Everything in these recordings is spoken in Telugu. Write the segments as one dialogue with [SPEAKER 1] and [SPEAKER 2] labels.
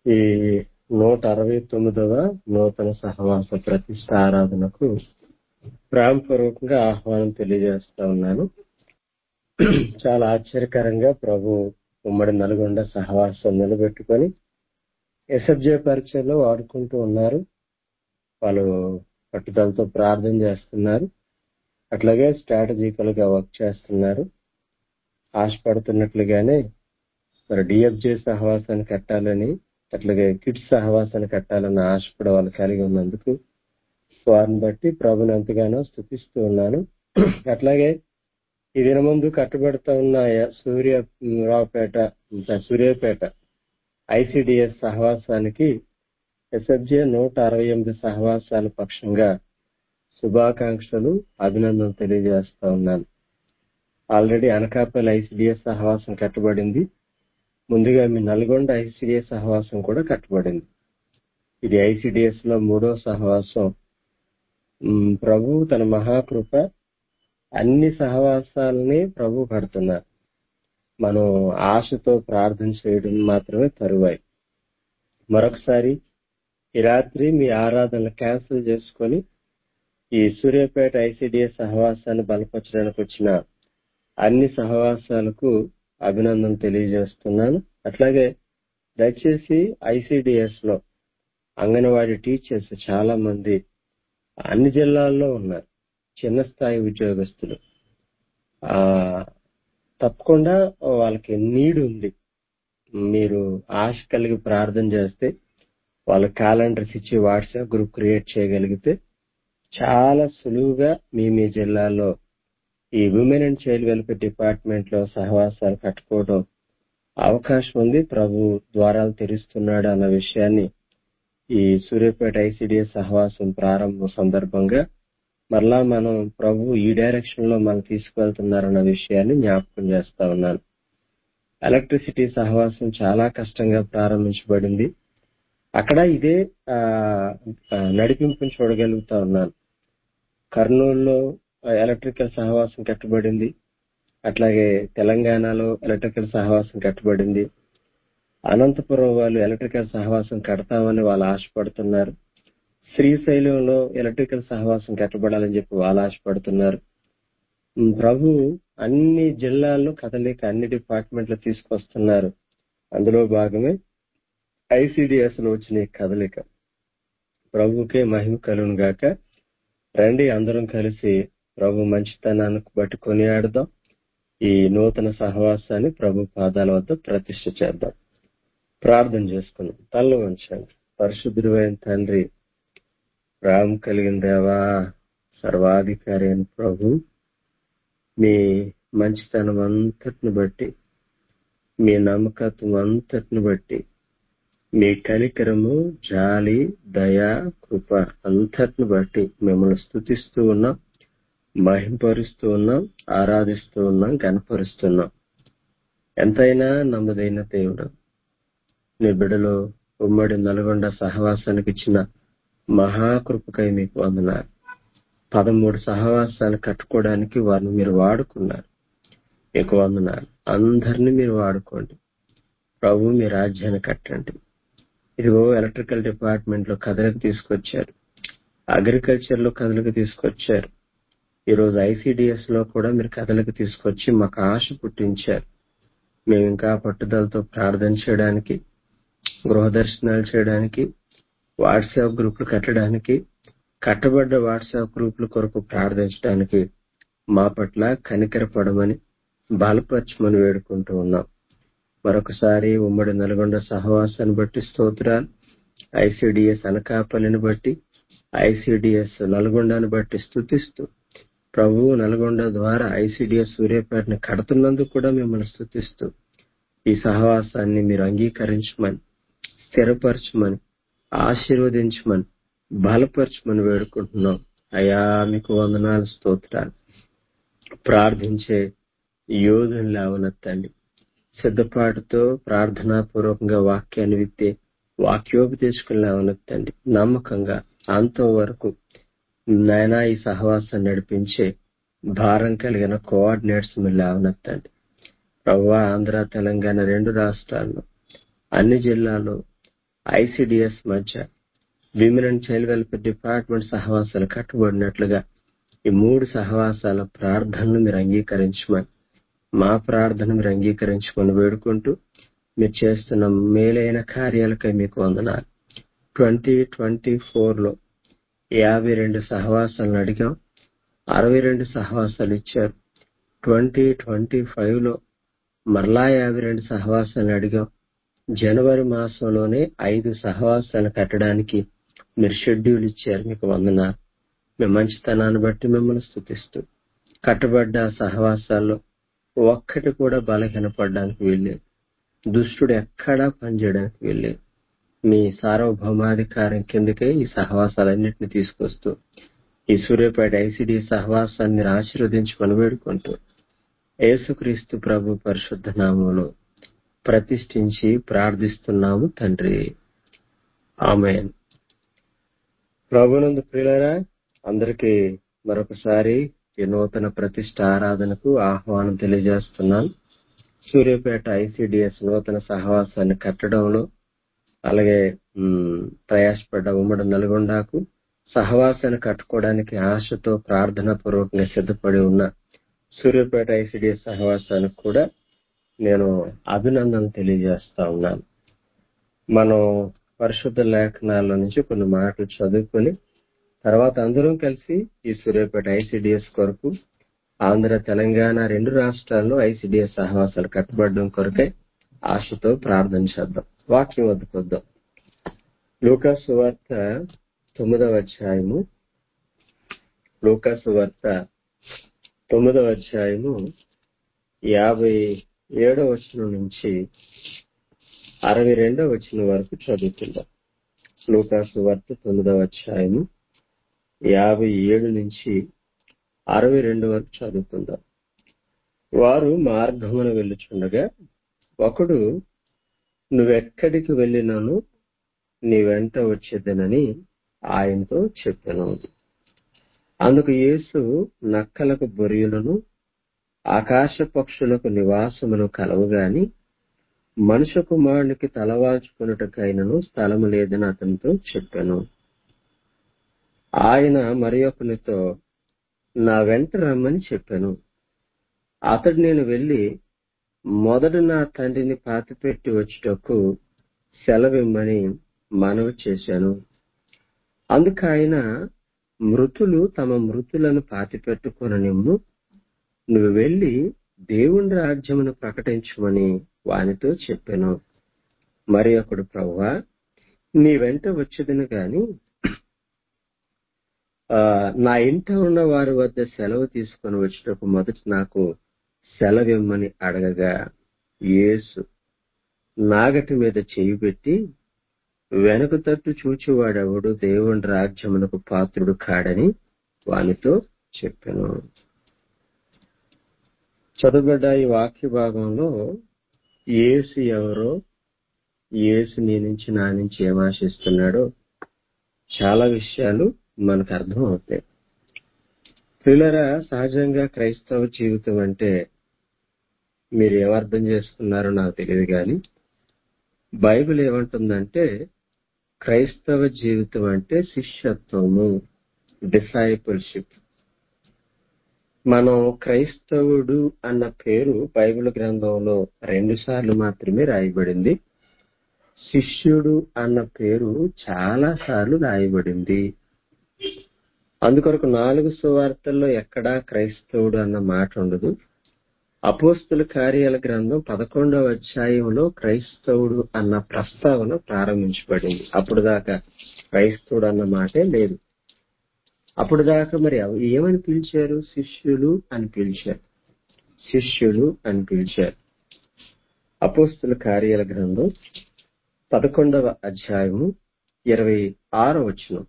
[SPEAKER 1] ఈ 169వ నూతన సహవాస ప్రతిష్ట ఆరాధనకు ప్రేమపూర్వకంగా ఆహ్వానం తెలియజేస్తా ఉన్నాను. చాలా ఆశ్చర్యకరంగా ప్రభు ఉమ్మడి నల్గొండ సహవాసం నిలబెట్టుకొని ఎస్ఎఫ్జే పరిచయలో వాడుకుంటూ ఉన్నారు. వాళ్ళు పట్టుదలతో ప్రార్థన చేస్తున్నారు. అట్లాగే స్ట్రాటజికల్ గా వర్క్ చేస్తున్నారు. ఆశపడుతున్నట్లుగానే మరి డిఎఫ్జే సహవాసాన్ని కట్టాలని, అట్లాగే కిడ్స్ సహవాసాన్ని కట్టాలని ఆశ కూడా వాళ్ళు కలిగి ఉన్నందుకు వారిని బట్టి ప్రభుని ఎంతగానో స్తుతిస్తూ ఉన్నాను. అట్లాగే ఈ దినముందు కట్టబెడతా ఉన్న సూర్యాపేట ఐసిడిఎస్ సహవాసానికి ఎస్ఎఫ్జే 168 సహవాసాల పక్షంగా శుభాకాంక్షలు, అభినందనలు తెలియజేస్తా ఉన్నాను. ఆల్రెడీ అనకాపల్లి ఐసిడిఎస్ సహవాసం కట్టబడింది. ముందుగా మీ నల్గొండ ఐసిడిఎస్ సహవాసం కూడా కట్టబడింది. ఇది ఐసిడిఎస్ లో 3వ సహవాసం. ప్రభు తన మహాకృప అన్ని సహవాసాలని ప్రభు కడుతున్నారు. మనం ఆశతో ప్రార్థన చేయడం మాత్రమే తరువాయి. మరొకసారి ఈ రాత్రి మీ ఆరాధనలు క్యాన్సిల్ చేసుకొని ఈ సూర్యాపేట ఐసిడిఎస్ సహవాసాన్ని బలపరచడానికి వచ్చిన అన్ని సహవాసాలకు అభినందన తెలియజేస్తున్నాను. అట్లాగే దయచేసి ఐసిడిఎస్ లో అంగన్వాడీ టీచర్స్ చాలా మంది అన్ని జిల్లాల్లో ఉన్నారు. చిన్న స్థాయి ఉద్యోగస్తులు. తప్పకుండా వాళ్ళకి నీడ్ ఉంది. మీరు ఆశ కలిగి ప్రార్థన చేస్తే వాళ్ళ క్యాలెండర్స్ ఇచ్చి వాట్సాప్ గ్రూప్ క్రియేట్ చేయగలిగితే చాలా సులువుగా మీ జిల్లాలో ఈ women and child welfare department లో సహవాసాలు కట్టుకోవడం అవకాశం ఉంది. ప్రభు ద్వారాలు తెరుస్తున్నాడు అన్న విషయాన్ని ఈ సూర్యాపేట ఐసిడిఎస్ సహవాసం ప్రారంభం సందర్భంగా మరలా మనం ప్రభు ఈ డైరెక్షన్ లో మనం తీసుకువెళ్తున్నారన్న విషయాన్ని జ్ఞాపకం చేస్తా ఉన్నాను. ఎలక్ట్రిసిటీ సహవాసం చాలా కష్టంగా ప్రారంభించబడింది. అక్కడ ఇదే నడిపింపుని చూడగలుగుతా ఉన్నాను. కర్నూలులో ఎలక్ట్రికల్ సహవాసం కట్టబడింది. అట్లాగే తెలంగాణలో ఎలక్ట్రికల్ సహవాసం కట్టబడింది. అనంతపురం వాళ్ళు ఎలక్ట్రికల్ సహవాసం కడతామని వాళ్ళు ఆశపడుతున్నారు. శ్రీశైలంలో ఎలక్ట్రికల్ సహవాసం కట్టబడాలని చెప్పి వాళ్ళు ఆశపడుతున్నారు. ప్రభు అన్ని జిల్లాల్లో కదలిక, అన్ని డిపార్ట్మెంట్లు తీసుకొస్తున్నారు. అందులో భాగమే ఐసిడిఎస్ లో వచ్చిన కదలిక. ప్రభుకే మహిమ కలుగును గాక. రండి అందరం కలిసి ప్రభు మంచితనానికి బట్టి కొనియాడదాం. ఈ నూతన సహవాసాన్ని ప్రభు పాదాల వద్ద ప్రతిష్ఠ చేద్దాం. ప్రార్థన చేసుకుందాం. తలలో ఉంచండి. పరిశుద్ధుడైన తండ్రి, ప్రేమ కలిగిన దేవా, సర్వాధికారి అయిన ప్రభు, మీ మంచితనం అంతటిని బట్టి, మీ నమ్మకత్వం అంతటిని బట్టి, మీ కనికరము, జాలి, దయ, కృప అంతటిని బట్టి మిమ్మల్ని స్తుతిస్తూ ఉన్నాం, మహింపరుస్తూ ఉన్నాం, ఆరాధిస్తూ ఉన్నాం, కనపరుస్తున్నాం. ఎంతైనా నమ్మదైన దేవుడు, నీ బిడ్డలో ఉమ్మడి నల్గొండ సహవాసానికి ఇచ్చిన మహాకృపకై మీకు వందనాలు. 13 సహవాసాలు కట్టుకోవడానికి వారిని మీరు వాడుకున్నారు. మీకు వందనాలు. అందరినీ మీరు వాడుకోండి. ప్రభు మీ రాజ్యాన్ని కట్టండి. ఇదిగో ఎలక్ట్రికల్ డిపార్ట్మెంట్ లో కదలిక తీసుకొచ్చారు. అగ్రికల్చర్ లో కదలిక తీసుకొచ్చారు. ఈరోజు ఐసిడిఎస్ లో కూడా మీరు కదలిక తీసుకొచ్చి మాకు ఆశ పుట్టించారు. మేము ఇంకా పట్టుదలతో ప్రార్థన చేయడానికి, గృహ దర్శనాలు చేయడానికి, వాట్సాప్ గ్రూపులు కట్టడానికి, కట్టబడ్డ వాట్సాప్ గ్రూపుల కొరకు ప్రార్థించడానికి మా పట్ల కనికరపడమని, బలపరచమని వేడుకుంటూ ఉన్నాం. మరొకసారి ఉమ్మడి నల్గొండ సహవాసాన్ని బట్టి స్తోత్రాలు, ఐసిడిఎస్ అనకాపల్లిని బట్టి, ఐసిడిఎస్ నల్గొండని బట్టి స్తుతిస్తూ, ప్రభు నల్గొండ ద్వారా ఐసిడిఎస్ సూర్యాపేటని కడుతున్నందుకు కూడా మిమ్మల్ని స్తుతిస్తూ, ఈ సహవాసాన్ని మీరు అంగీకరించమని, స్థిరపరచమని, ఆశీర్వదించమని, బలపరచమని వేడుకుంటున్నాం. అయా మీకు వందనాలు, స్తోత్రాలు. ప్రార్థించే యోధుని లేవనెత్తండి. సిద్ధపాటుతో ప్రార్థనాపూర్వకంగా వాక్యాన్ని విత్తే వాక్యోపదేశకులు లేవనెత్తండి. నమ్మకంగా అంతం వరకు నాయనా ఈ సహవాసాన్ని నడిపించే భారం కలిగిన కోఆర్డినేట్స్ మీరు లేవనెత్తండి. ప్రభువా, ఆంధ్ర తెలంగాణ 2 రాష్ట్రాల్లో అన్ని జిల్లాల్లో ఐసిడిఎస్ మధ్య women and child welfare department సహవాసాలు కట్టుబడినట్లుగా ఈ 3 సహవాసాల ప్రార్థనలు మీరు అంగీకరించమని, మా ప్రార్థన మీరు అంగీకరించమని వేడుకుంటూ మీరు చేస్తున్న మేలైన కార్యాలకై మీకు వందనాలు. 2024లో 52 సహవాసాలను అడిగాం, 62 సహవాసాలు ఇచ్చారు. 2025లో మరలా 52 సహవాసాలను అడిగాం. జనవరి మాసంలోనే 5 సహవాసాలు కట్టడానికి మీరు షెడ్యూల్ ఇచ్చారు. మీకు వందనాలు. మీ మంచితనాన్ని బట్టి మిమ్మల్ని స్తుతిస్తూ, కట్టబడ్డ సహవాసాల్లో ఒక్కటి కూడా బలహీనపడడానికి వీల్లేదు. దుష్టుడు ఎక్కడా పనిచేయడానికి వీల్లేదు. మీ సార్వభౌమాధికారం కిందకే ఈ సహవాసాలన్నింటినీ తీసుకొస్తూ ఈ సూర్యాపేట ఐసిడి సహవాసాన్ని మీరు ఆశీర్వదించమని వేడుకుంటూ యేసుక్రీస్తు ప్రభు పరిశుద్ధ నామములో ప్రతిష్ఠించి ప్రార్థిస్తున్నాము తండ్రి. ఆమేన్. ప్రభునందు ప్రియులారా, అందరికీ మరొకసారి ఈ నూతన ప్రతిష్ఠ ఆరాధనకు ఆహ్వానం తెలియజేస్తున్నాను. సూర్యాపేట ఐసిడిఎస్ నూతన సహవాసాన్ని కట్టడంలో అలాగే ప్రయాసపడ్డ ఉమ్మడి నల్గొండకు సహవాసాన్ని కట్టుకోవడానికి ఆశతో ప్రార్థనా పూర్వకంగా సిద్ధపడి ఉన్న సూర్యాపేట ఐసిడిఎస్ సహవాసానికి కూడా నేను అభినందనలు తెలియజేస్తా ఉన్నాను. మనం పరిశుద్ధ లేఖనాల నుంచి కొన్ని మాటలు చదువుకొని తర్వాత అందరం కలిసి ఈ సూర్యాపేట ఐసిడిఎస్ కొరకు ఆంధ్ర తెలంగాణ 2 రాష్ట్రాల్లో ఐసిడిఎస్ సహవాసాలు కట్టబడడం కొరకై ఆశతో ప్రార్థన చేద్దాం. వాక్యం వద్దకు వద్దాం. లూకాసు సువార్త 9వ అధ్యాయము 57వ వచనం నుంచి 62వ వచనం వరకు చదువుతుందాం. లూకాసు సువార్త 9వ అధ్యాయము 57 నుంచి 62 వరకు చదువుకుందాం. వారు మార్గమున వెళ్ళుచుండగా ఒకడు, నువ్వెక్కడికి వెళ్ళినాను నీ వెంట వచ్చేదనని ఆయనతో చెప్పెను. అందుకు యేసు, నక్కలకు బొరియలను ఆకాశ పక్షులకు నివాసమును కలవుగాని మనుష్య కుమారునికి తలవాల్చుకొనుటకైనను స్థలము లేదని అతనితో చెప్పెను. ఆయన మరి ఒకనితో, నా వెంట రమ్మని చెప్పెను. అతడు, నేను వెళ్లి మొదట నా తండ్రిని పాతిపెట్టి వచ్చుటకు సెలవిమ్మని మనవి చేశాను. అందుకు ఆయన, మృతులు తమ మృతులను పాతిపెట్టుకొననిమ్ము, నువ్వు వెళ్లి దేవుని రాజ్యమును ప్రకటించమని వానితో చెప్పెను. మరి ఒకడు, ప్రభువా, నీ వెంట వచ్చేదను గాని నా ఇంట ఉన్న వారి వద్ద సెలవు తీసుకొని వచ్చేటకు మొదట నాకు సెలవిమ్మని అడగగా యేసు నాగటి మీద చేయి పెట్టి, వెనుక తట్టు చూచేవాడెవడు దేవుని రాజ్యమునకు పాత్రుడు కాడని వానితో చెప్పెను. చదువుబడ్డ ఈ వాక్య భాగంలో యేసు ఎవరో, యేసు నీ నుంచి నా నుంచి ఏం ఆశిస్తున్నాడో చాలా విషయాలు మనకు అర్థం అవుతాయి. ప్రియులారా, సహజంగా క్రైస్తవ జీవితం అంటే మీరు ఏమర్థం చేసుకున్నారో నాకు తెలియదు కానీ బైబిల్ ఏమంటుందంటే క్రైస్తవ జీవితం అంటే శిష్యత్వము, డిసైపుల్షిప్. మనం క్రైస్తవుడు అన్న పేరు బైబిల్ గ్రంథంలో 2 సార్లు మాత్రమే రాయబడింది. శిష్యుడు అన్న పేరు చాలా సార్లు రాయబడింది. అందుకొరకు 4 సువార్తల్లో ఎక్కడా క్రైస్తవుడు అన్న మాట ఉండదు. అపోస్తుల కార్యాల గ్రంథం 11వ అధ్యాయంలో క్రైస్తవుడు అన్న ప్రస్తావన ప్రారంభించబడింది. అప్పుడు దాకా క్రైస్తవుడు అన్న మాటే లేదు. అప్పుడు దాకా మరి ఏమని పిలిచారు? శిష్యులు అని పిలిచారు. శిష్యులు అని పిలిచారు. అపోస్తుల కార్యాల గ్రంథం 11వ అధ్యాయము 26వ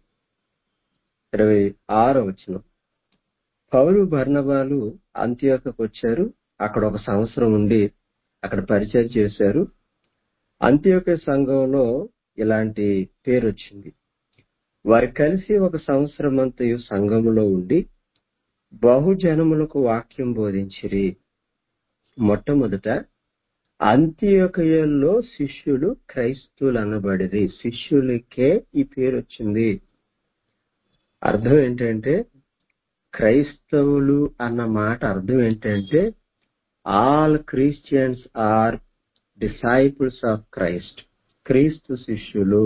[SPEAKER 1] వచనం. పౌలు బర్నబాలు అంతియోకుకు వచ్చారు. అక్కడ 1 సంవత్సరం ఉండి అక్కడ పరిచయం చేశారు. అంతియోకు సంఘంలో ఇలాంటి పేరు వచ్చింది. వారు కలిసి 1 సంవత్సరం అంతయు సంఘములో ఉండి బహుజనములకు వాక్యం బోధించిరి. మొట్టమొదట అంత్యోకయలో శిష్యులు క్రైస్తవులు అనబడిరి. శిష్యులకే ఈ పేరు వచ్చింది. అర్థం ఏంటంటే క్రైస్తవులు అన్న మాట అర్థం ఏంటంటే all Christians are disciples of Christ. క్రీస్తు శిష్యులు.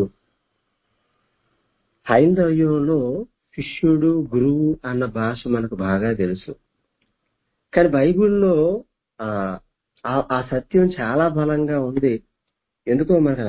[SPEAKER 1] హైందవ్యంలో శిష్యుడు గురువు అన్న భాష మనకు బాగా తెలుసు. కానీ బైబిల్లో ఆ ఆ సత్యం చాలా బలంగా ఉంది. ఎందుకో మనకు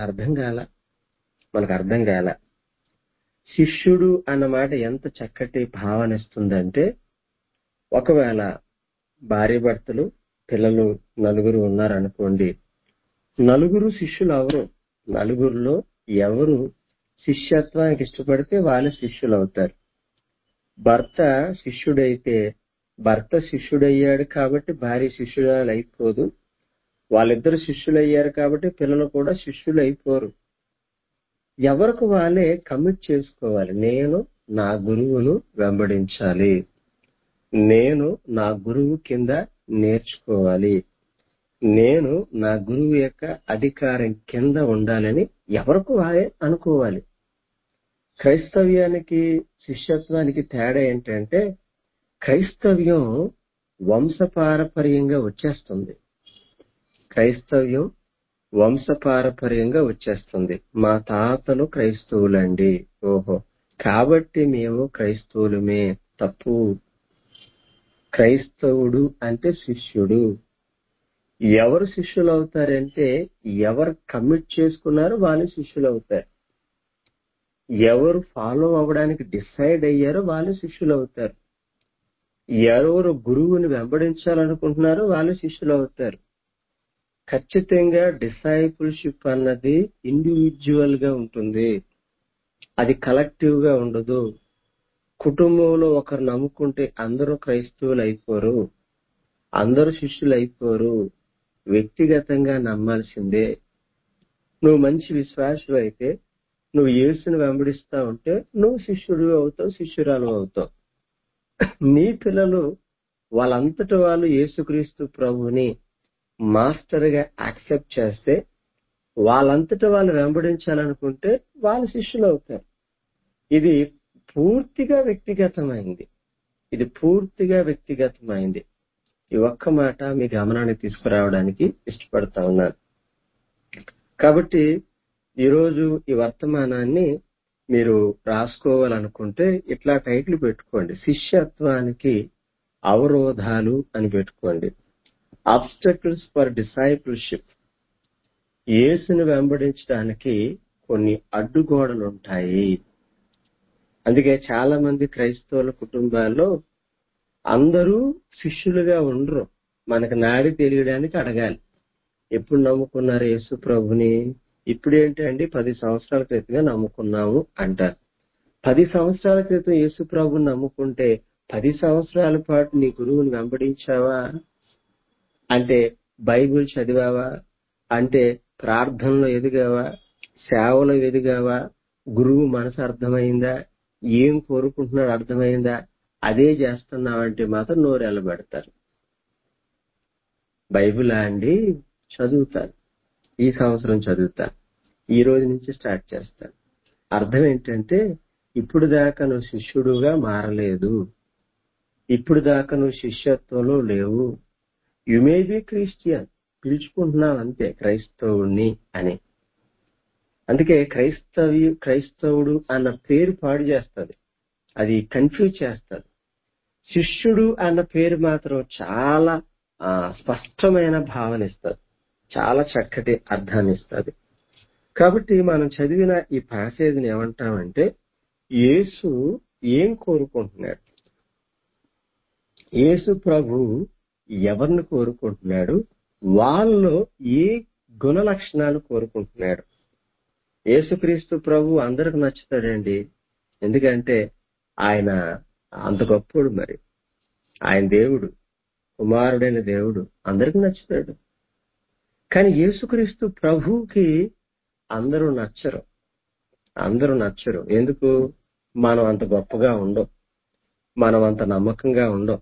[SPEAKER 1] అర్థం కాల. శిష్యుడు అన్న మాట ఎంత చక్కటి భావన ఇస్తుందంటే, ఒకవేళ భార్య భర్తలు పిల్లలు నలుగురు ఉన్నారనుకోండి, నలుగురు శిష్యులు అవరు. నలుగురిలో ఎవరు శిష్యత్వానికి ఇష్టపడితే వాళ్ళు శిష్యులు అవుతారు. భర్త శిష్యుడైతే భర్త శిష్యుడయ్యాడు కాబట్టి భార్య శిష్యురాలు అయిపోదు. వాళ్ళిద్దరు శిష్యులయ్యారు కాబట్టి పిల్లలు కూడా శిష్యులు అయిపోరు. ఎవరికి వాళ్ళే కమిట్ చేసుకోవాలి. నేను నా గురువును వెంబడించాలి, నేను నా గురువు కింద నేర్చుకోవాలి, నేను నా గురువు యొక్క అధికారం కింద ఉండాలని ఎవరికి వాళ్ళే అనుకోవాలి. క్రైస్తవ్యానికి శిష్యత్వానికి తేడా ఏంటంటే, క్రైస్తవ్యం వంశపారపర్యంగా వచ్చేస్తుంది. క్రైస్తవ్యం వంశపారపర్యంగా వచ్చేస్తుంది. మా తాతలు క్రైస్తవులండి, ఓహో కాబట్టి మేము క్రైస్తవులమే. తప్పు. క్రైస్తవుడు అంటే శిష్యుడు. ఎవరు శిష్యులు అవుతారంటే ఎవరు కమిట్ చేసుకున్నారో వాళ్ళు శిష్యులు అవుతారు. ఎవరు ఫాలో అవ్వడానికి డిసైడ్ అయ్యారో వాళ్ళు శిష్యులు అవుతారు. ఎవరు గురువుని వెంబడించాలనుకుంటున్నారో వాళ్ళు శిష్యులు అవుతారు. ఖచ్చితంగా డిసైపుల్షిప్ అన్నది ఇండివిజువల్ గా ఉంటుంది, అది కలెక్టివ్ గా ఉండదు. కుటుంబంలో ఒకరు నమ్ముకుంటే అందరూ క్రైస్తవులు అయిపోరు, అందరూ శిష్యులు అయిపోరు. వ్యక్తిగతంగా నమ్మాల్సిందే. నువ్వు మంచి విశ్వాసుడు అయితే నువ్వు యేసుని వెంబడిస్తా ఉంటే నువ్వు శిష్యుడు అవుతావు, శిష్యురాలు అవుతావు. నీ పిల్లలు వాళ్ళంతటి వాళ్ళు యేసుక్రీస్తు ప్రభుని మాస్టర్ గా యాక్సెప్ట్ చేస్తే, వాళ్ళంతటి వాళ్ళు వెంబడించాలనుకుంటే వాళ్ళు శిష్యులు అవుతారు. ఇది పూర్తిగా వ్యక్తిగతమైంది. ఈ ఒక్క మాట మీ గమనానికి తీసుకురావడానికి ఇష్టపడతా ఉన్నాను. కాబట్టి ఈరోజు ఈ వర్తమానాన్ని మీరు రాసుకోవాలనుకుంటే ఇట్లా టైటిల్ పెట్టుకోండి. శిష్యత్వానికి అవరోధాలు అని పెట్టుకోండి. Obstacles for discipleship. యేసుని వెంబడించడానికి కొన్ని అడ్డుగోడలు ఉంటాయి. అందుకే చాలా మంది క్రైస్తవుల కుటుంబాల్లో అందరూ శిష్యులుగా ఉండరు. మనకు నాడి తెలియడానికి అడగాలి. ఎప్పుడు నమ్ముకున్నారు యేసు ప్రభుని? ఇప్పుడేంటండి 10 సంవత్సరాల క్రితమే నమ్ముకున్నాము అంటారు. 10 సంవత్సరాల క్రితం యేసు ప్రభుని నమ్ముకుంటే 10 సంవత్సరాల పాటు నీ గురువుని వెంబడించావా? అంటే బైబిల్ చదివావా? అంటే ప్రార్థనలో ఎదిగావా? సేవలో ఎదిగావా? గురువు మనసు అర్థమైందా? ఏం కోరుకుంటున్నాడు అర్థమైందా? అదే చేస్తున్నావంటే మాత్రం నోరెళ్ళబెడతారు. బైబిలా అండి? చదువుతాను, ఈ సంవత్సరం చదువుతాను, ఈ రోజు నుంచి స్టార్ట్ చేస్తాను. అర్థం ఏంటంటే ఇప్పుడు దాకా నువ్వు శిష్యుడుగా మారలేదు, ఇప్పుడు దాకా నువ్వు శిష్యత్వంలో లేవు. యు మే బి క్రిస్టియన్, పిలుచుకుంటున్నావు అంతే క్రైస్తవుణ్ణి అని. అందుకే క్రైస్తవుడు అన్న పేరు పాడు చేస్తుంది, అది కన్ఫ్యూజ్ చేస్తుంది. శిష్యుడు అన్న పేరు మాత్రం చాలా స్పష్టమైన భావన ఇస్తుంది, చాలా చక్కటి అర్థాన్ని ఇస్తుంది. కాబట్టి మనం చదివిన ఈ ప్యాసేజ్ని ఏమంటామంటే, యేసు ఏం కోరుకుంటున్నాడు, యేసు ప్రభు ఎవరిని కోరుకుంటున్నాడు, వాళ్ళలో ఏ గుణ లక్షణాలు కోరుకుంటున్నాడు. యేసుక్రీస్తు ప్రభు అందరికి నచ్చుతాడండి, ఎందుకంటే ఆయన అంత గొప్పోడు. మరి ఆయన దేవుడు, కుమారుడైన దేవుడు, అందరికి నచ్చుతాడు. కానీ యేసుక్రీస్తు ప్రభువుకి అందరూ నచ్చరు. ఎందుకు? మనం అంత గొప్పగా ఉండం, మనం అంత నమ్మకంగా ఉండం.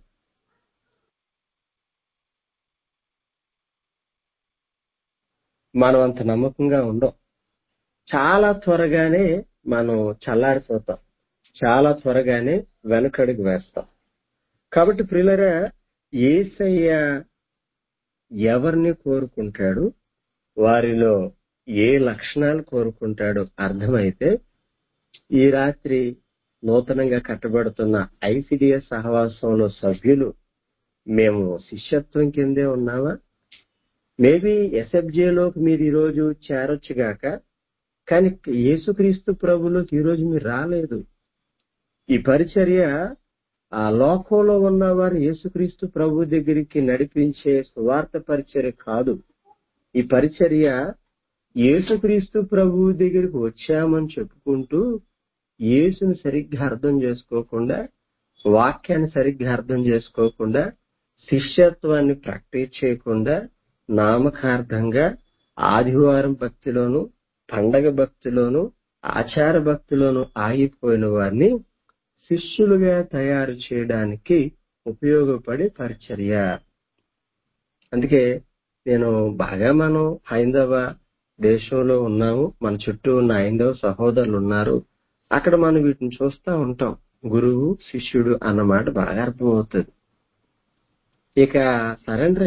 [SPEAKER 1] మనం అంత నమ్మకంగా ఉండం. చాలా త్వరగానే మనం చల్లారిపోతాం. చాలా త్వరగానే వెనకడుగు వేస్తాం. కాబట్టి ప్రియులారా, యేసయ్య ఎవరిని కోరుకుంటాడు, వారిలో ఏ లక్షణాలు కోరుకుంటాడో అర్థమైతే ఈ రాత్రి నూతనంగా కట్టబడుతున్న ఐసిడిఎస్ సహవాసంలో సభ్యులు మేము శిష్యత్వం కిందే ఉన్నామా? మేబీ ఎస్ఎఫ్జేలోకి మీరు ఈరోజు చేరొచ్చుగాక, కానీ యేసుక్రీస్తు ప్రభులోకి ఈరోజు మీరు రాలేదు. ఈ పరిచర్య ఆ లోకంలో ఉన్నవారు యేసుక్రీస్తు ప్రభు దగ్గరికి నడిపించే సువార్త పరిచర్య కాదు. ఈ పరిచర్య యేసుక్రీస్తు ప్రభు దగ్గరికి వచ్చామని చెప్పుకుంటూ యేసుని సరిగ్గా అర్థం చేసుకోకుండా, వాక్యాన్ని సరిగ్గా అర్థం చేసుకోకుండా, శిష్యత్వాన్ని ప్రాక్టీస్ చేయకుండా, నామకార్థంగా ఆదివారం భక్తిలోను, పండగ భక్తిలోను, ఆచార భక్తిలోను ఆగిపోయిన వారిని శిష్యులుగా తయారు చేయడానికి ఉపయోగపడే పరిచర్య. అందుకే మనం హైందవ దేశంలో ఉన్నాము, మన చుట్టూ ఉన్న హైందవ సహోదరులు ఉన్నారు. అక్కడ మనం వీటిని చూస్తూ ఉంటాం. గురువు శిష్యుడు అన్నమాట బాగా అర్థమవుతుంది. ఇక సరెండర్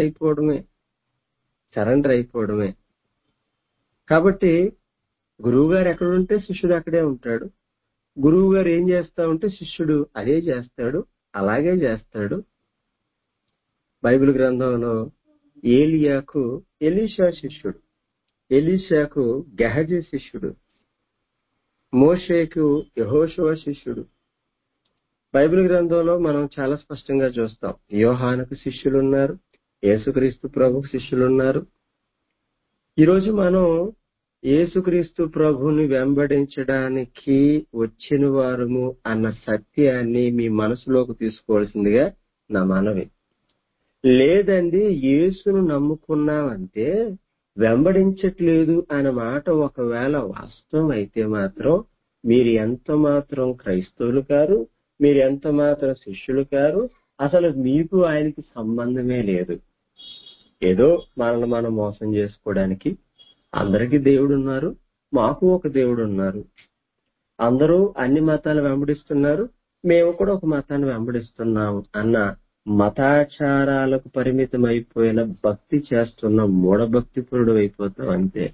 [SPEAKER 1] అయిపోవడమే. కాబట్టి గురువు గారు ఎక్కడుంటే శిష్యుడు అక్కడే ఉంటాడు. గురువు గారు ఏం చేస్తా ఉంటే శిష్యుడు అదే చేస్తాడు, అలాగే చేస్తాడు. బైబిల్ గ్రంథంలో ఏలియాకు ఎలీషా శిష్యుడు, ఎలీషాకు గెహజీ శిష్యుడు, మోషేకు యెహోషువ శిష్యుడు. బైబిల్ గ్రంథంలో మనం చాలా స్పష్టంగా చూస్తాం. యోహానుకు శిష్యులున్నారు, యేసుక్రీస్తు ప్రభుకు శిష్యులున్నారు. ఈరోజు మనం యేసుక్రీస్తు ప్రభుని వెంబడించడానికి వచ్చిన వారము అన్న సత్యాన్ని మీ మనసులోకి తీసుకోవాల్సిందిగా నా మనవి. లేదండి, యేసును నమ్ముకున్నామంటే వెంబడించట్లేదు అన్న మాట ఒకవేళ వాస్తవం అయితే మాత్రం మీరు ఎంత మాత్రం క్రైస్తవులు కారు, మీరు ఎంత మాత్రం శిష్యులు కారు. అసలు మీకు ఆయనకి సంబంధమే లేదు. ఏదో మనల్ని మనం మోసం చేసుకోవడానికి అందరికీ దేవుడు ఉన్నారు, మాకు ఒక దేవుడు ఉన్నారు. అందరూ అన్ని మతాలు వెంబడిస్తున్నారు, మేము కూడా ఒక మతాన్ని వెంబడిస్తున్నాము అన్న మతాచారాలకు పరిమితం అయిపోయిన భక్తి చేస్తున్న మూఢభక్తిపరుడు అయిపోతాం అంతే.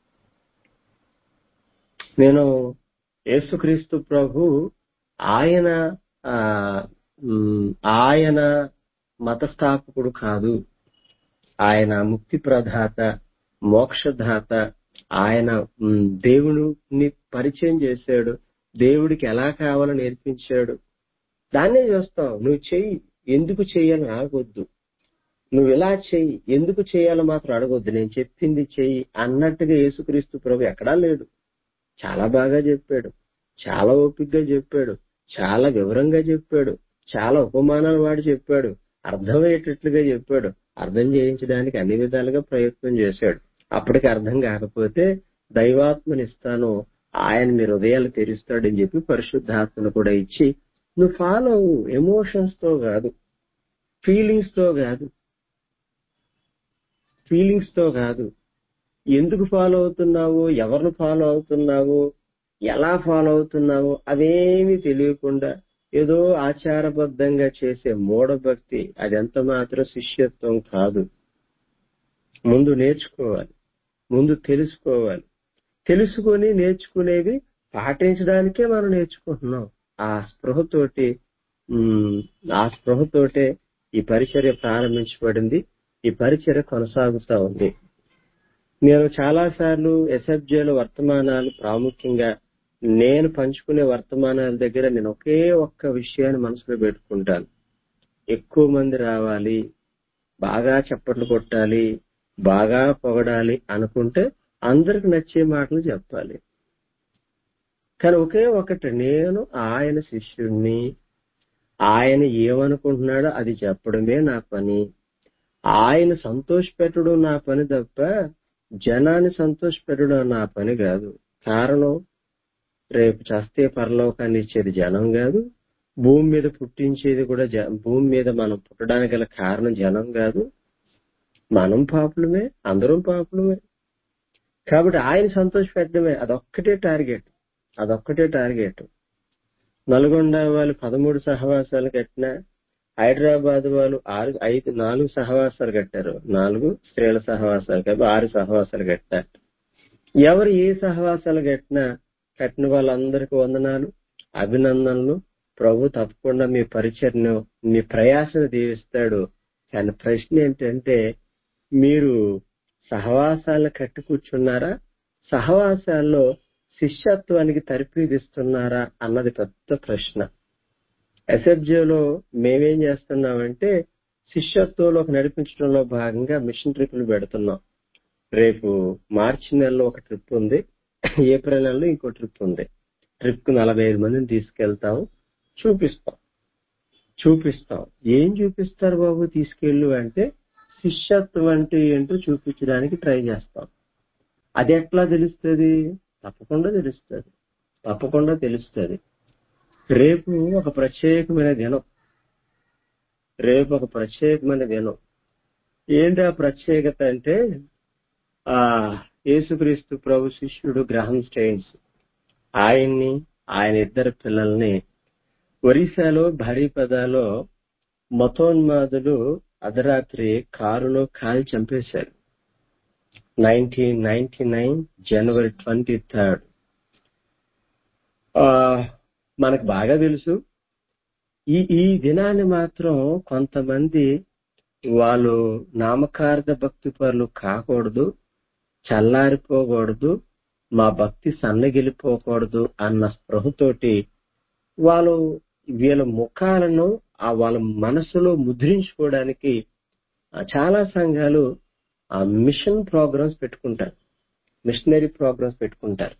[SPEAKER 1] నేను యేసుక్రీస్తు ప్రభు ఆయన మతస్థాపకుడు కాదు. ఆయన ముక్తి ప్రదాత, మోక్షదాత. ఆయన దేవుడిని పరిచయం చేశాడు, దేవుడికి ఎలా కావాలో నేర్పించాడు. దాన్నే చేస్తావు. నువ్వు చెయ్యి, ఎందుకు చెయ్యాలని అడగొద్దు. నువ్వు ఇలా చెయ్యి, ఎందుకు చేయాలో మాత్రం అడగొద్దు. నేను చెప్పింది చెయ్యి అన్నట్టుగా యేసుక్రీస్తు ప్రభు ఎక్కడా లేడు. చాలా బాగా చెప్పాడు, చాలా ఓపికగా చెప్పాడు, చాలా వివరంగా చెప్పాడు, చాలా ఉపమానాలు వాడి చెప్పాడు, అర్థమయ్యేటట్లుగా చెప్పాడు. అర్థం చేయించడానికి అన్ని విధాలుగా ప్రయత్నం చేశాడు. అప్పటికి అర్థం కాకపోతే దైవాత్మనిస్తాను, ఆయన మీ హృదయాలు తెరుస్తాడని చెప్పి పరిశుద్ధాత్మను కూడా ఇచ్చి నువ్వు ఫాలో అవ్వు. ఎమోషన్స్ తో కాదు, ఫీలింగ్స్ తో కాదు. ఎందుకు ఫాలో అవుతున్నావు, ఎవరిని ఫాలో అవుతున్నావు, ఎలా ఫాలో అవుతున్నావు అవేమీ తెలియకుండా ఏదో ఆచారబద్ధంగా చేసే మూఢభక్తి అదెంత మాత్రం శిష్యత్వం కాదు. ముందు నేర్చుకోవాలి, ముందు తెలుసుకోవాలి. తెలుసుకొని నేర్చుకునేవి పాటించడానికే మనం నేర్చుకుంటున్నాం. ఆ స్పృహతోటే ఈ పరిచర్య ప్రారంభించబడింది. ఈ పరిచర్య కొనసాగుతా ఉంది. నేను చాలా సార్లు ఎస్ఎఫ్జేలో వర్తమానాలు, ప్రాముఖ్యంగా నేను పంచుకునే వర్తమానాల దగ్గర నేను ఒకే ఒక్క విషయాన్ని మనసులో పెట్టుకుంటాను. ఎక్కువ మంది రావాలి, బాగా చప్పట్లు కొట్టాలి, బాగా పొగడాలి అనుకుంటే అందరికి నచ్చే మాటలు చెప్పాలి. కానీ ఒకే ఒకటి, నేను ఆయన శిష్యుణ్ణి, ఆయన ఏమనుకుంటున్నాడో అది చెప్పడమే నా పని. ఆయన సంతోషపెట్టడం నా పని తప్ప జనాన్ని సంతోషపెట్టడం నా పని కాదు. కారణం, రేపు చస్తే పరలోకాన్ని ఇచ్చేది జనం కాదు, భూమి మీద పుట్టించేది కూడా భూమి మీద మనం పుట్టడానికి గల కారణం జనం కాదు. మనం పాపులమే, అందరం పాపులమే. కాబట్టి ఆయన సంతోషపెట్టడమే అదొక్కటే టార్గెట్. నల్గొండ వాళ్ళు 13 సహవాసాలు కట్టినా, హైదరాబాద్ వాళ్ళు 4 సహవాసాలు కట్టారు. 4 స్త్రీల సహవాసాలు కాబట్టి 6 సహవాసాలు కట్టారు. ఎవరు ఏ సహవాసాలు కట్టిన వాళ్ళందరికీ వందనాలు, అభినందనలు. ప్రభు తప్పకుండా మీ పరిచర్ను, మీ ప్రయాసను దీవిస్తాడు. కానీ ప్రశ్న ఏంటంటే, మీరు సహవాసాలను కట్టి కూర్చున్నారా, సహవాసాల్లో శిష్యత్వానికి తర్ఫీదిస్తున్నారా అన్నది పెద్ద ప్రశ్న. ఎస్ఎఫ్జేలో మేమేం చేస్తున్నామంటే, శిష్యత్వంలోకి నడిపించడంలో భాగంగా మిషన్ ట్రిప్లు పెడుతున్నాం. రేపు మార్చి నెలలో ఒక ట్రిప్ ఉంది, ఏప్రిల్ నెలలో ఇంకో ట్రిప్ ఉంది. ట్రిప్ కు 45 మందిని తీసుకెళ్తాం, చూపిస్తాం. ఏం చూపిస్తారు బాబు తీసుకెళ్ళు అంటే, శిష్యత్వం అంటే ఏంటో చూపించడానికి ట్రై చేస్తాం. అది ఎట్లా తెలుస్తుంది? తప్పకుండా తెలుస్తుంది. రేపు ఒక ప్రత్యేకమైన దినం. ఏంటి ఆ ప్రత్యేకత అంటే, యేసుక్రీస్తు ప్రభు శిష్యుడు గ్రహం స్టెయిన్స్ ఆయన్ని, ఆయన 2 పిల్లల్ని ఒరిస్సాలో భారీపదాలో మతోన్మాదులు అర్ధరాత్రి కారులో కాల్చి చంపేశారు. 1999 జనవరి 23. మనకు బాగా తెలుసు. ఈ దినాన్ని మాత్రం కొంతమంది వాళ్ళు నామకార్థ భక్తి పరులు కాకూడదు, చల్లారిపోకూడదు, మా భక్తి సన్నగిలిపోకూడదు అన్న స్పృహతోటి వాళ్ళు వీళ్ళ ముఖాలను వాళ్ళ మనసులో ముద్రించుకోవడానికి చాలా సంఘాలు మిషనరీ ప్రోగ్రామ్స్ పెట్టుకుంటారు.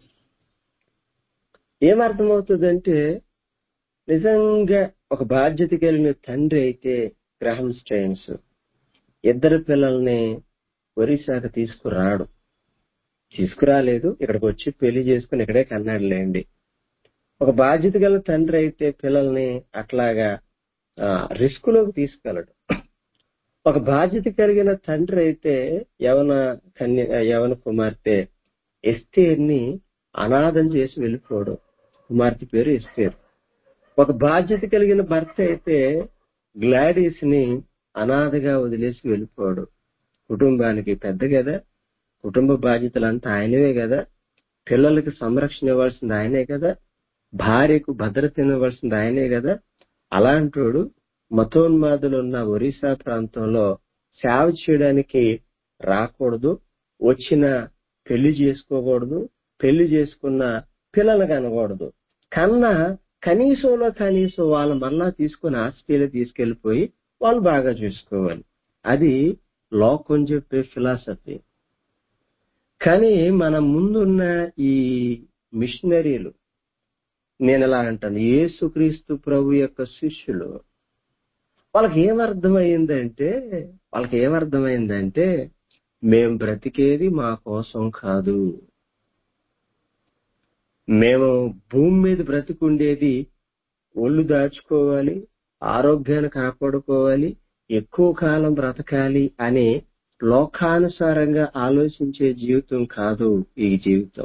[SPEAKER 1] ఏమర్థమవుతుందంటే, నిజంగా ఒక బాధ్యత కలిగిన తండ్రి అయితే గ్రహం స్టెయిన్స్ 2 పిల్లల్ని ఒరిస్సాకు తీసుకురాలేదు, ఇక్కడికి వచ్చి పెళ్లి చేసుకుని ఇక్కడే కన్నాడులేండి. ఒక బాధ్యత గల తండ్రి అయితే పిల్లల్ని అట్లాగా రిస్క్ లోకి తీసుకెళ్ళడు. ఒక బాధ్యత కలిగిన తండ్రి అయితే యవన కుమార్తె ఎస్తేర్ని అనాథం చేసి వెళ్ళిపోవడం. కుమార్తె పేరు ఎస్తేర్. ఒక బాధ్యత కలిగిన భర్త అయితే గ్లాడీస్ ని అనాథగా వదిలేసి వెళ్ళిపోవడం. కుటుంబానికి పెద్ద కదా, కుటుంబ బాధ్యతలంతా ఆయనవే కదా, పిల్లలకి సంరక్షణ ఇవ్వాల్సింది ఆయనే కదా, భార్యకు భద్రత ఇవ్వాల్సింది ఆయనే కదా. అలాంటోడు మతోన్మాదులు ఉన్న ఒరిస్సా ప్రాంతంలో సేవ చేయడానికి రాకూడదు, వచ్చిన పెళ్లి చేసుకోకూడదు, పెళ్లి చేసుకున్న పిల్లలు కనకూడదు. కనీసంలో కనీసం వాళ్ళు మళ్ళా తీసుకుని ఆస్ట్రేలియా తీసుకెళ్లిపోయి వాళ్ళు బాగా చూసుకోవాలి. అది లోకం చెప్పే ఫిలాసఫీ. కానీ మన ముందున్న ఈ మిషనరీలు, నేను ఎలా అంటాను, యేసుక్రీస్తు ప్రభు యొక్క శిష్యులు, వాళ్ళకి ఏమర్థమైందంటే మేం బ్రతికేది మా కోసం కాదు, మేము భూమి మీద బ్రతికుండేది ఒళ్ళు దాచుకోవాలి, ఆరోగ్యాన్ని కాపాడుకోవాలి, ఎక్కువ కాలం బ్రతకాలి అనే లోకానుసారంగా ఆలోచించే జీవితం కాదు ఈ జీవితం.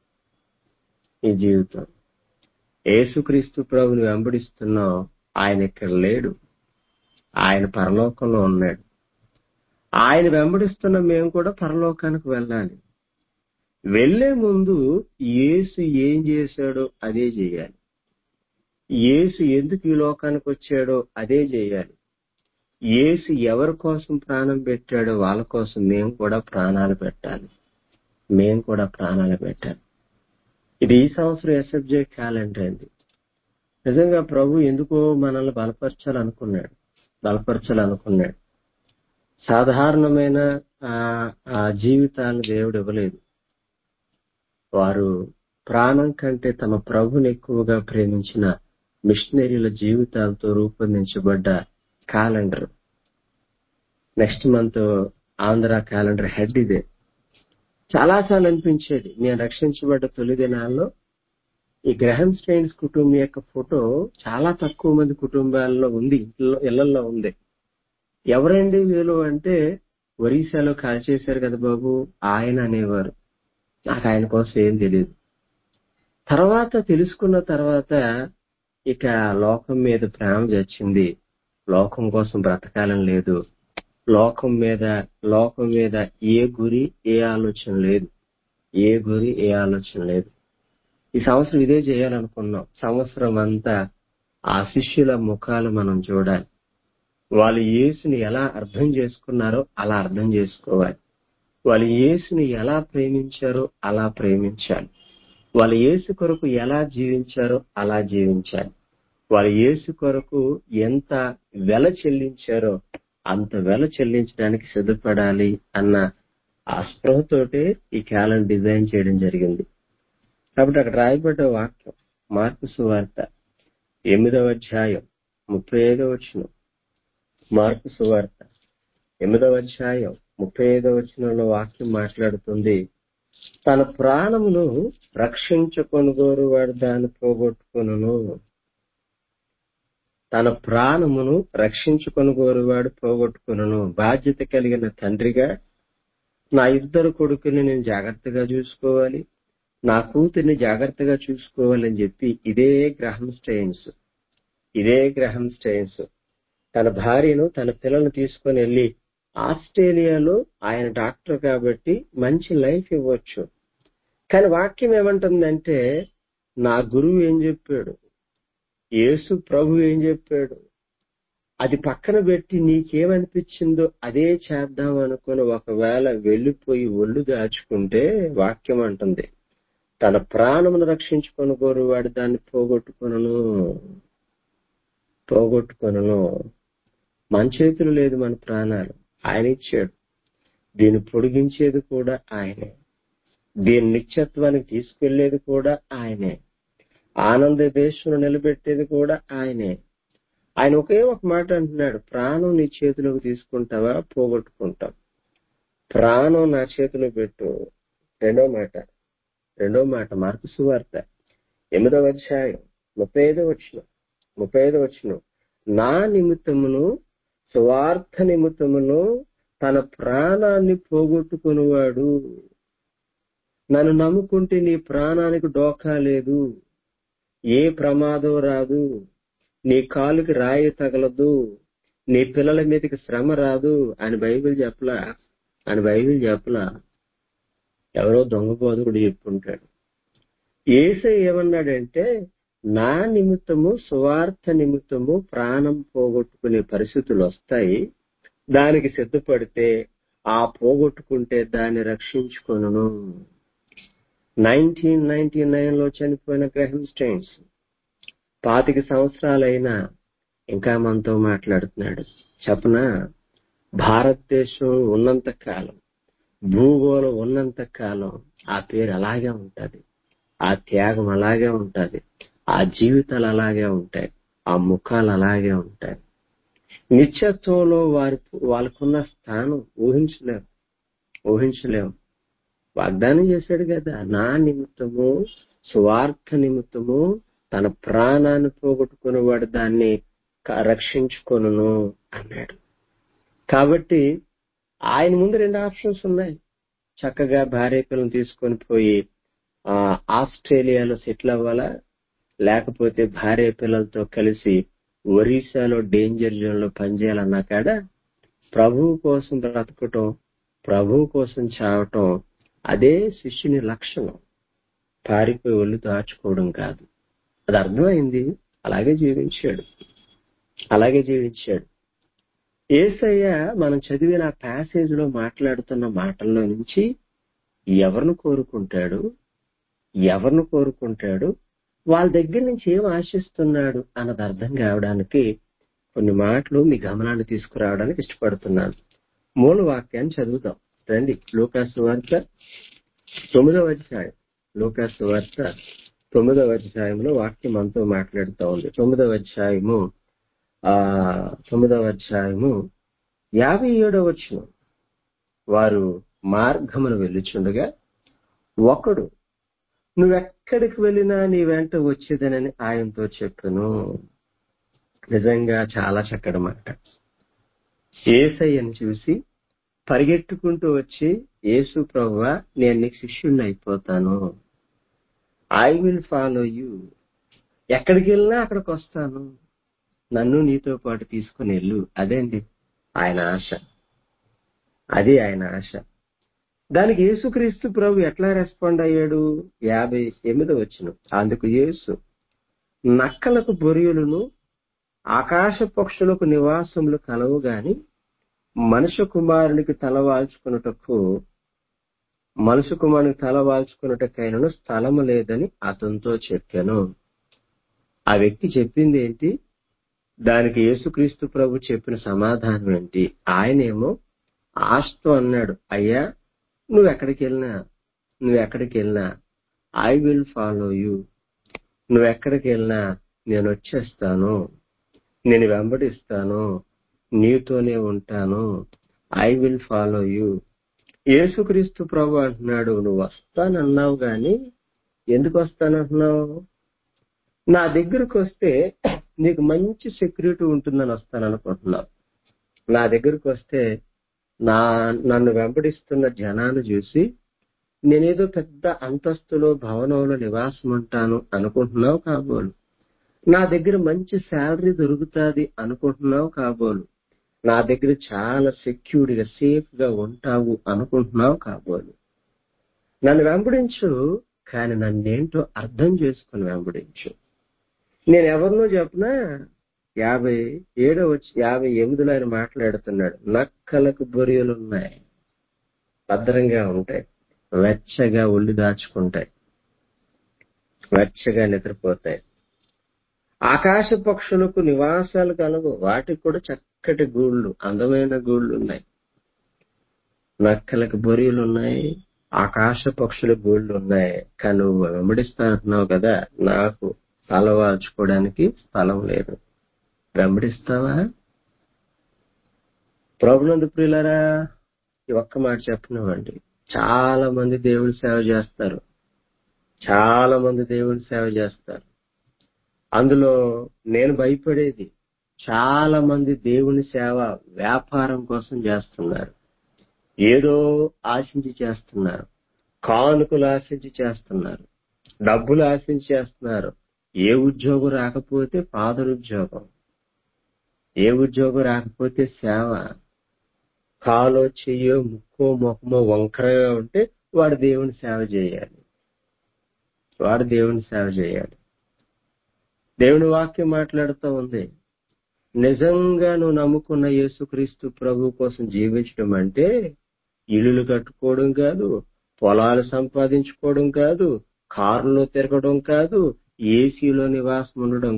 [SPEAKER 1] యేసుక్రీస్తు ప్రభుని వెంబడిస్తున్నాం, ఆయన ఇక్కడ లేడు, ఆయన పరలోకంలో ఉన్నాడు. ఆయన వెంబడిస్తున్న మేము కూడా పరలోకానికి వెళ్ళాలి. వెళ్లే ముందు యేసు ఏం చేశాడో అదే చేయాలి, యేసు ఎందుకు ఈ లోకానికి వచ్చాడో అదే చేయాలి, యేసు ఎవరి కోసం ప్రాణం పెట్టాడో వాళ్ళ కోసం మేము కూడా ప్రాణాలు పెట్టాలి. ఇది ఈ సంవత్సరం ఎస్ఎఫ్జే క్యాలెండర్ అండి. నిజంగా ప్రభు ఎందుకో మనల్ని బలపరచాలనుకున్నాడు. సాధారణమైన జీవితాన్ని దేవుడు ఇవ్వలేదు. వారు ప్రాణం కంటే తమ ప్రభుని ఎక్కువగా ప్రేమించిన మిషనరీల జీవితాలతో రూపొందించబడ్డ calendar. Next month Andhra calendar head ఇదే. చాలాసార్లు అనిపించేది, నేను రక్షించబడ్డ తొలి దినాల్లో ఈ గ్రహం స్టెయిన్స్ కుటుంబం యొక్క ఫోటో చాలా తక్కువ మంది కుటుంబాల్లో ఉంది, ఇళ్లలో ఉంది. ఎవరండి వీళ్ళు అంటే, ఒరిస్సాలో కాల్చేశారు కదా బాబు ఆయన అనేవారు. నాకు ఆయన కోసం ఏం తెలియదు. తర్వాత తెలుసుకున్న తర్వాత ఇక లోకం మీద ప్రేమ చచ్చింది. లోకం కోసం బ్రతకాలని లేదు. లోకం మీద ఏ గురి ఏ ఆలోచన లేదు. ఏ గురి ఏ ఆలోచన లేదు. ఈ సంవత్సరం ఇదే చేయాలనుకున్నాం. సంవత్సరం అంతా ఆ శిష్యుల ముఖాలు మనం చూడాలి. వాళ్ళు యేసుని ఎలా అర్థం చేసుకున్నారో అలా అర్థం చేసుకోవాలి. వాళ్ళు యేసుని ఎలా ప్రేమించారో అలా ప్రేమించాలి. వాళ్ళు యేసు కొరకు ఎలా జీవించారో అలా జీవించాలి. వాళ్ళు యేసు కొరకు ఎంత వెల చెల్లించారో అంత వెల చెల్లించడానికి సిద్ధపడాలి అన్న ఆ స్పృహతోటే ఈ క్యాలెండర్ డిజైన్ చేయడం జరిగింది. కాబట్టి అక్కడ రాయబడ్డ వాక్యం మార్కు సువార్త 8వ అధ్యాయం 35వ వచనం. మార్కు సువార్త 8వ అధ్యాయం 35వ వచనంలో వాక్యం మాట్లాడుతుంది, తన ప్రాణమును రక్షించుకొనుగోరు వాడు దాన్ని పోగొట్టుకొనును. తన ప్రాణమును రక్షించుకొనుగోరు వాడు పోగొట్టుకొనును. బాధ్యత కలిగిన తండ్రిగా నా 2 కొడుకుని నేను జాగ్రత్తగా చూసుకోవాలి, నా కూతుర్ని జాగ్రత్తగా చూసుకోవాలని చెప్పి ఇదే గ్రహం స్టెయిన్స్ తన భార్యను తన పిల్లలను తీసుకొని వెళ్ళి ఆస్ట్రేలియాలో ఆయన డాక్టర్ కాబట్టి మంచి లైఫ్ ఇవ్వచ్చు. కానీ వాక్యం ఏమంటుందంటే, నా గురువు ఏం చెప్పాడు, యేసు ప్రభు ఏం చెప్పాడు, అది పక్కన పెట్టి నీకేమనిపించిందో అదే చేద్దాం అనుకుని ఒకవేళ వెళ్ళిపోయి ఒళ్ళు దాచుకుంటే వాక్యం అంటుంది, తన ప్రాణమును రక్షించుకొని కోరు వాడు దాన్ని పోగొట్టుకొనును. మన చేతులు లేదు మన ప్రాణాలు, ఆయన ఇచ్చాడు. దీన్ని పొడిగించేది కూడా ఆయనే, దీని నిత్యత్వానికి తీసుకెళ్లేది కూడా ఆయనే, ఆనంద దేశంలో నిలబెట్టేది కూడా ఆయనే. ఆయన ఒకే ఒక మాట అంటున్నాడు, ప్రాణం నీ చేతిలోకి తీసుకుంటావా పోగొట్టుకుంటావు, ప్రాణం నా చేతిలో పెట్టు. రెండో మాట మార్కు సువార్త 8వ అధ్యాయం 35వ వచనం, నా నిమిత్తమును స్వార్థ నిమిత్తమును తన ప్రాణాన్ని పోగొట్టుకునేవాడు, నన్ను నమ్ముకుంటే నీ ప్రాణానికి డోకా లేదు, ఏ ప్రమాదం రాదు, నీ కాలుకి రాయి తగలదు, నీ పిల్లల మీదకి శ్రమ రాదు అని బైబిల్ చెప్పలా. ఎవరో దొంగ బోధకుడు చెప్పుంటాడు. యేసయ్య ఏమన్నాడంటే, నా నిమిత్తము సువార్త నిమిత్తము ప్రాణం పోగొట్టుకునే పరిస్థితులు వస్తాయి, దానికి సిద్ధపడితే ఆ పోగొట్టుకుంటే దాన్ని రక్షించుకొనును. 1999లో చనిపోయిన గ్రహం స్టెయిన్స్ 25 సంవత్సరాలైనా ఇంకా మనతో మాట్లాడుతున్నాడు. చెప్పనా, భారతదేశం ఉన్నంత కాలం, భూగోళం ఉన్నంత కాలం ఆ పేరు అలాగే ఉంటది, ఆ త్యాగం అలాగే ఉంటది, ఆ జీవితాలు అలాగే ఉంటాయి, ఆ ముఖాలు అలాగే ఉంటాయి. నిత్యత్వంలో వాళ్ళకున్న స్థానం ఊహించలేము. వాగ్దానం చేశాడు కదా, నా నిమిత్తము స్వార్థ నిమిత్తము తన ప్రాణాన్ని పోగొట్టుకుని వాడు దాన్ని రక్షించుకొనును అన్నాడు. కాబట్టి ఆయన ముందు 2 ఆప్షన్స్ ఉన్నాయి. చక్కగా భార్య పిల్లలు తీసుకొని పోయి ఆస్ట్రేలియాలో సెటిల్ అవ్వాలా, లేకపోతే భార్య పిల్లలతో కలిసి ఒరిస్సాలో డేంజర్ జోన్ లో పనిచేయాలన్నా కాడ ప్రభువు కోసం బ్రతకటం, ప్రభువు కోసం చావటం అదే శిష్యుని లక్షణం, పారిపోయి ఒళ్ళు దాచుకోవడం కాదు. అది అర్థమైంది, అలాగే జీవించాడు. యేసయ్య మనం చదివిన ప్యాసేజ్ లో మాట్లాడుతున్న మాటల్లో నుంచి ఎవరిని కోరుకుంటాడు, వాళ్ళ దగ్గర నుంచి ఏం ఆశిస్తున్నాడు అన్నది అర్థం కావడానికి కొన్ని మాటలు మీ గమనాన్ని తీసుకురావడానికి ఇష్టపడుతున్నాను. మూల వాక్యాన్ని చదువుతాం రండి. లూకాసు వార్త 9వ అధ్యాయం, లూకాసు వార్త 9వ అధ్యాయంలో వాక్యం మనతో మాట్లాడుతూ ఉంది. 9వ అధ్యాయము 57వ వచనం, వారు మార్గమును వెళ్ళుచుండగా ఒకడు, నువ్వెక్కడికి వెళ్ళినా నీ వెంట వచ్చేదనని ఆయనతో చెప్పెను. నిజంగా చాలా చక్కటి మాట. యేసయ్యను చూసి పరిగెట్టుకుంటూ వచ్చి యేసు ప్రభువా, నేను నీకు శిష్యుణ్ణి అయిపోతాను. I will follow you. ఎక్కడికి వెళ్ళినా అక్కడికి వస్తాను, నన్ను నీతో పాటు తీసుకుని వెళ్ళు. అదేండి ఆయన ఆశ, అది ఆయన ఆశ. దానికి యేసుక్రీస్తు ప్రభు ఎట్లా రెస్పాండ్ అయ్యాడు? 58వ వచనం. అందుకు యేసు, నక్కలకు బొరియలును ఆకాశ పక్షులకు నివాసములు కలవు గాని మనుష్య కుమారునికి తల వాల్చుకున్నటకైనను స్థలము లేదని అతనితో చెప్పాను. ఆ వ్యక్తి చెప్పింది ఏంటి? దానికి యేసుక్రీస్తు ప్రభు చెప్పిన సమాధానం ఏంటి? ఆయనేమో ఆశతో అన్నాడు, అయ్యా నువ్వెక్కడికి వెళ్ళినా ఐ విల్ ఫాలో యూ. నువ్వెక్కడికి వెళ్ళినా నేను వచ్చేస్తాను, నేను వెంబడిస్తాను, నీతోనే ఉంటాను. I will follow you. Yesukristu ప్రభు అంటున్నాడు, నువ్వు వస్తానన్నావు గాని ఎందుకు వస్తానంటున్నావు? నా దగ్గరకు వస్తే నీకు మంచి సెక్యూరిటీ ఉంటుందని వస్తాననుకుంటున్నావు. నా దగ్గరకు వస్తే నన్ను వెంబడిస్తున్న జనాన్ని చూసి నేనేదో పెద్ద అంతస్తులో భవనంలో నివాసం ఉంటాను అనుకుంటున్నావు కాబోలు. నా దగ్గర మంచి శాలరీ దొరుకుతుంది అనుకుంటున్నావు కాబోలు. నా దగ్గర చాలా సెక్యూర్డ్గా సేఫ్ గా ఉంటావు అనుకుంటున్నావు కాబోలు. నన్ను వెంబడించు, కానీ నన్నేంటో అర్థం చేసుకుని వెంబడించు. నేను ఎవరినో చెప్పనా? 58లో ఆయన మాట్లాడుతున్నాడు, నక్కలకు బొరియలున్నాయి, భద్రంగా ఉంటాయి, వెచ్చగా ఒళ్ళు దాచుకుంటాయి, వెచ్చగా నిద్రపోతాయి. ఆకాశ పక్షులకు నివాసాలు కలవు, వాటికి కూడా చక్కటి గూళ్ళు, అందమైన గూళ్ళు ఉన్నాయి. నక్కలకు బొరియలు ఉన్నాయి, ఆకాశ పక్షుల గూళ్ళు ఉన్నాయి. కానీ నువ్వు వెంబడిస్తానంటున్నావు కదా, నాకు తలవాల్చుకోవడానికి స్థలం లేదు. వెంబడిస్తావా? ప్రభునందు ప్రియులారా, ఈ ఒక్క మాట చెప్పనివ్వండి. చాలా మంది దేవుని సేవ చేస్తారు. అందులో నేను భయపడేది, చాలా మంది దేవుని సేవ వ్యాపారం కోసం చేస్తున్నారు. ఏదో ఆశించి చేస్తున్నారు, కానుకలు ఆశించి చేస్తున్నారు, డబ్బులు ఆశించి చేస్తున్నారు. ఏ ఉద్యోగం రాకపోతే పాదరుద్యోగం, ఏ ఉద్యోగం రాకపోతే సేవ. కాలో చెయ్యో ముక్కో ముఖమో వంకరగా ఉంటే వాడు దేవుని సేవ చేయాలి. దేవుని వాక్యం మాట్లాడుతూ ఉంది, నిజంగా నువ్వు నమ్ముకున్న యేసుక్రీస్తు ప్రభు కోసం జీవించడం అంటే ఇల్లులు కట్టుకోవడం కాదు, పొలాలు సంపాదించుకోవడం కాదు, కారులో తిరగడం కాదు, ఏసీలో నివాసం ఉండడం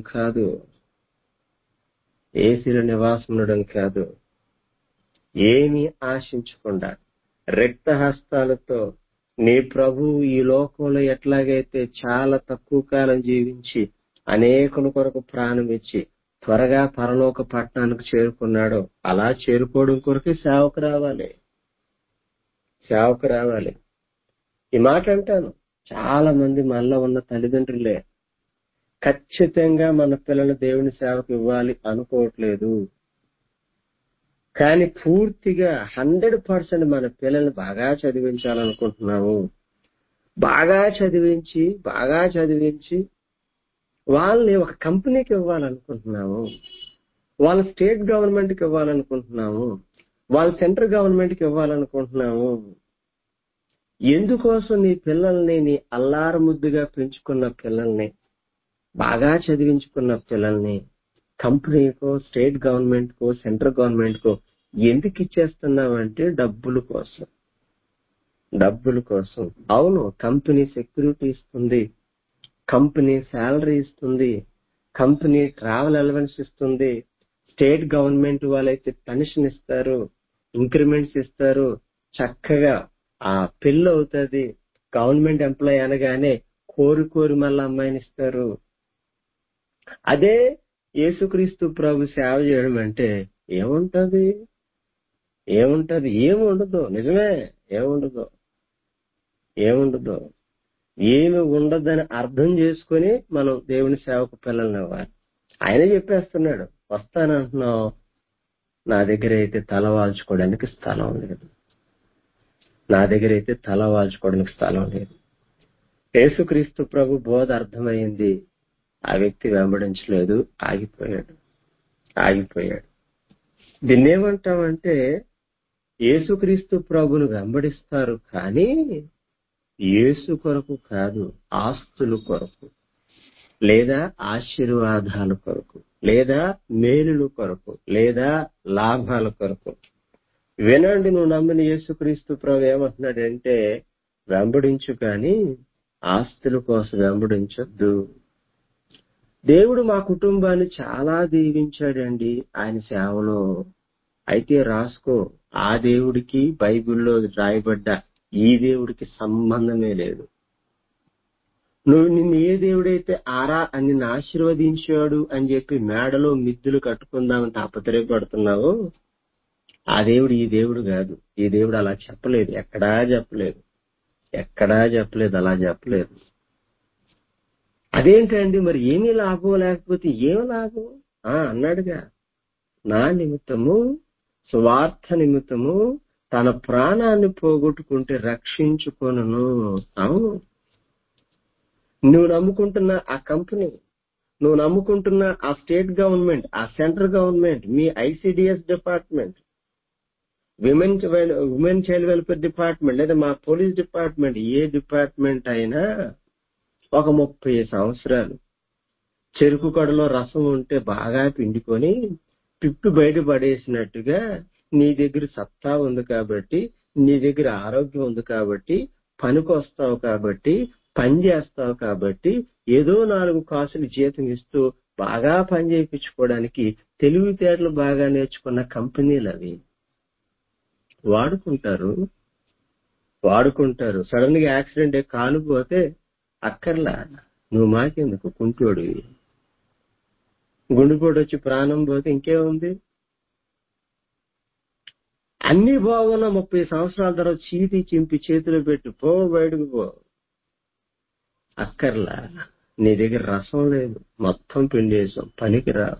[SPEAKER 1] కాదు. ఏమీ ఆశించకుండా రిక్త హస్తాలతో నీ ప్రభువు ఈ లోకంలో ఎట్లాగైతే చాలా తక్కువ కాలం జీవించి అనేకుల కొరకు ప్రాణం ఇచ్చి త్వరగా పరలోక పట్టణానికి చేరుకున్నాడో అలా చేరుకోవడం కొరకే సేవకు రావాలి. ఈ మాట అంటాను, చాలా మంది మనలో ఉన్న తల్లిదండ్రులే ఖచ్చితంగా మన పిల్లలు దేవుని సేవకు ఇవ్వాలి అనుకోవట్లేదు. కానీ పూర్తిగా 100% మన పిల్లల్ని బాగా చదివించాలనుకుంటున్నాము. బాగా చదివించి వాళ్ళని ఒక కంపెనీకి ఇవ్వాలనుకుంటున్నాము, వాళ్ళ స్టేట్ గవర్నమెంట్కి ఇవ్వాలనుకుంటున్నాము, వాళ్ళ సెంట్రల్ గవర్నమెంట్కి ఇవ్వాలనుకుంటున్నాము. ఎందుకోసం నీ పిల్లల్ని, నీ అల్లారు ముద్దుగా పెంచుకున్న పిల్లల్ని, బాగా చదివించుకున్న పిల్లల్ని కంపెనీకో, స్టేట్ గవర్నమెంట్ కో, సెంట్రల్ గవర్నమెంట్ కో ఎందుకు ఇచ్చేస్తున్నావంటే డబ్బుల కోసం. అవును, కంపెనీ సెక్యూరిటీ ఇస్తుంది, కంపెనీ శాలరీ ఇస్తుంది, కంపెనీ ట్రావెల్ అలవెన్స్ ఇస్తుంది, స్టేట్ గవర్నమెంట్ వాళ్ళైతే పెన్షన్ ఇస్తారు, ఇంక్రిమెంట్స్ ఇస్తారు, చక్కగా ఆ పెళ్లి అవుతుంది. గవర్నమెంట్ ఎంప్లాయీ అనగానే కోరి మళ్ళీ అమ్మాయిని ఇస్తారు. అదే యేసుక్రీస్తు ప్రభు సేవ చేయడం అంటే ఏముంటది? ఏముండదు. నిజమే, ఏముండదు. ఏమి ఉండదని అర్థం చేసుకుని మనం దేవుని సేవకు పిల్లల్ని ఇవ్వాలి. ఆయనే చెప్పేస్తున్నాడు, వస్తానంటున్నావు, నా దగ్గర అయితే తల వాల్చుకోవడానికి స్థలం లేదు. నా దగ్గర అయితే తల వాల్చుకోవడానికి స్థలం లేదు. యేసుక్రీస్తు ప్రభు బోధ అర్థమైంది, ఆ వ్యక్తి వెంబడించలేదు, ఆగిపోయాడు. దీన్ని ఏమంటామంటే, యేసుక్రీస్తు ప్రభును వెంబడిస్తారు కానీ యేసు కొరకు కాదు, ఆస్తుల కొరకు, లేదా ఆశీర్వాదాల కొరకు, లేదా మేలుల కొరకు, లేదా లాభాల కొరకు. వినండి, నువ్వు నమ్మిన యేసుక్రీస్తు ప్రభు ఏమంటున్నాడంటే, వెంబడించు కానీ ఆస్తుల కోసం వెంబడించొద్దు. దేవుడు మా కుటుంబాన్ని చాలా దీవించాడండి ఆయన సేవలో. అయితే రాసుకో, ఆ దేవుడికి బైబిల్లో రాయబడ్డ ఈ దేవుడికి సంబంధమే లేదు. నిన్ను ఏ దేవుడైతే నిన్ను ఆశీర్వదించాడు అని చెప్పి మేడలో మిద్దులు కట్టుకుందామని తాపత్రయపడుతున్నావో ఆ దేవుడు ఈ దేవుడు కాదు. ఈ దేవుడు అలా చెప్పలేదు, ఎక్కడా చెప్పలేదు, అలా చెప్పలేదు. అదేంటండి మరి, ఏమీ లాభం లేకపోతే ఏం లాభం అన్నాడుగా, నా నిమిత్తము స్వార్థ నిమిత్తము తన ప్రాణాన్ని పోగొట్టుకుంటే రక్షించుకొనును. అవును, నువ్వు నమ్ముకుంటున్న ఆ కంపెనీ, నువ్వు నమ్ముకుంటున్న ఆ స్టేట్ గవర్నమెంట్, ఆ సెంట్రల్ గవర్నమెంట్, మీ ICDS department, women child welfare department, లేదా మా పోలీస్ డిపార్ట్మెంట్, ఏ డిపార్ట్మెంట్ అయినా ఒక 30 సంవత్సరాలు చెరుకు కడలో రసం ఉంటే బాగా పిండుకొని పిప్పి బయట పడేసినట్టుగా నీ దగ్గర సత్తా ఉంది కాబట్టి, నీ దగ్గర ఆరోగ్యం ఉంది కాబట్టి, పనికొస్తావు కాబట్టి, పని చేస్తావు కాబట్టి, ఏదో 4 కాసులు జీతం ఇస్తూ బాగా పని చేయించుకోవడానికి తెలివితేటలు బాగా నేర్చుకున్న కంపెనీలు అవి. వాడుకుంటారు. సడన్ గా యాక్సిడెంట్ కాలిపోతే అక్కర్లా, నువ్వు మాకెందుకు, కుంటోడివి. గుండెపోటు వచ్చి ప్రాణం పోతే ఇంకేముంది. అన్ని బాగున్నా 30 సంవత్సరాల తర్వాత చీటి చింపి చేతిలో పెట్టి బయటకు పో, అక్కర్లా. నీ దగ్గర రసం లేదు, మొత్తం పిండేసాం, పనికిరావు.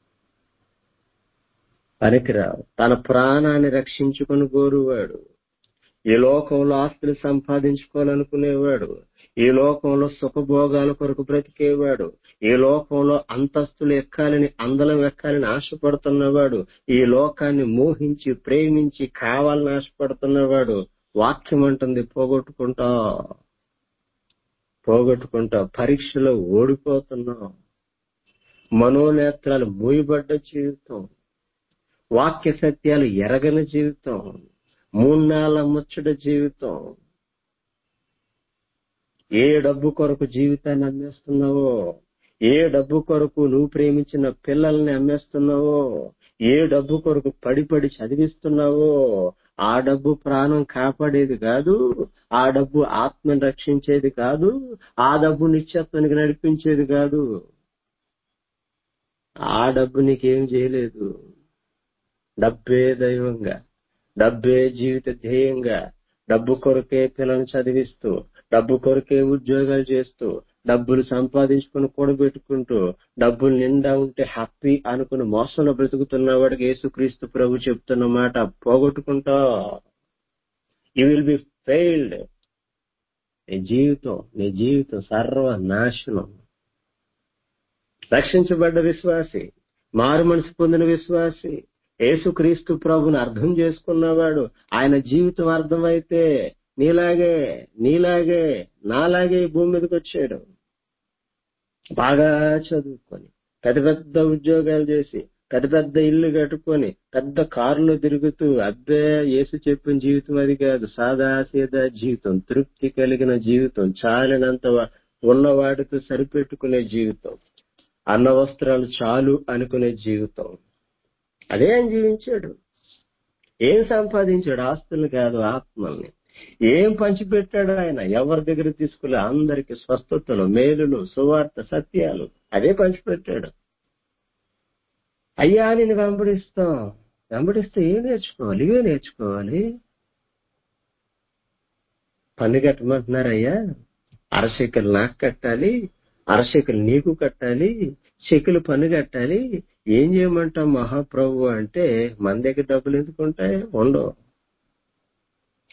[SPEAKER 1] తన ప్రాణాన్ని రక్షించుకొని కోరువాడు, ఈ లోకంలో ఆస్తులు సంపాదించుకోవాలనుకునేవాడు, ఈ లోకంలో సుఖభోగాల కొరకు బ్రతికేవాడు, ఈ లోకంలో అంతస్తులు ఎక్కాలని, అందలం ఎక్కాలని ఆశపడుతున్నవాడు, ఈ లోకాన్ని మోహించి ప్రేమించి కావాలని ఆశపడుతున్నవాడు, వాక్యం అంటుంది పోగొట్టుకుంటావు, పరీక్షలో ఓడిపోతున్నావు, మనోనేత్రాలు మూయబడ్డ జీవితం, వాక్య సత్యాలు ఎరగని జీవితం, 3 నెలల ముచ్చట జీవితం. ఏ డబ్బు కొరకు జీవితాన్ని అమ్మేస్తున్నావో, ఏ డబ్బు కొరకు నువ్వు ప్రేమించిన పిల్లల్ని అమ్మేస్తున్నావో, ఏ డబ్బు కొరకు పడి చదివిస్తున్నావో, ఆ డబ్బు ప్రాణం కాపాడేది కాదు, ఆ డబ్బు ఆత్మను రక్షించేది కాదు, ఆ డబ్బు నిత్యత్వానికి నడిపించేది కాదు, ఆ డబ్బు నీకేం చేయలేదు. డబ్బే దైవంగా, డబ్బే జీవిత ధ్యేయంగా, డబ్బు కొరకే పిల్లల్ని చదివిస్తూ, డబ్బు కొరకే ఉద్యోగాలు చేస్తూ, డబ్బులు సంపాదించుకుని కూడబెట్టుకుంటూ, డబ్బులు నిండా ఉంటే హ్యాపీ అనుకుని మోసంలో బ్రతుకుతున్న వాడికి యేసుక్రీస్తు ప్రభు చెప్తున్న మాట, పోగొట్టుకుంటావు. You will be failed. నీ జీవితం సర్వనాశనం. రక్షించబడ్డ విశ్వాసి, మారు మనసు పొందిన విశ్వాసి, యేసుక్రీస్తు ప్రభుని అర్థం చేసుకున్నవాడు, ఆయన జీవితం అర్థమైతే నీలాగే నాలాగే ఈ భూమి మీదకి వచ్చాడు. బాగా చదువుకొని, పెద్ద ఉద్యోగాలు చేసి, పెద్ద ఇల్లు కట్టుకొని, పెద్ద కారులో తిరుగుతూ, అబ్బే యేసు చెప్పిన జీవితం అది కాదు, సాదా సీదా జీవితం, తృప్తి కలిగిన జీవితం, చాలినంత ఉన్నవాడితో సరిపెట్టుకునే జీవితం, అన్న వస్త్రాలు చాలు అనుకునే జీవితం, అదే ఆయన జీవించాడు. ఏం సంపాదించాడు? ఆస్తులు కాదు, ఆత్మల్ని. ఏం పంచిపెట్టాడు ఆయన? ఎవరి దగ్గర తీసుకులే, అందరికి స్వస్థతలు, మేలులు, సువార్త, సత్యాలు అదే పంచిపెట్టాడు. అయ్యా నేను వెంబడిస్తే ఏం నేర్చుకోవాలి? ఇవే నేర్చుకోవాలి. పన్ను కట్టమంటున్నారయ్యా, 1/2 షెకెల్ నాకు కట్టాలి, 1/2 షెకెల్ నీకు కట్టాలి, షెకెల్ పన్ను కట్టాలి. ఏం చేయమంటాం మహాప్రభు అంటే, మన దగ్గర డబ్బులు ఎందుకుంటాయి? ఉండవు.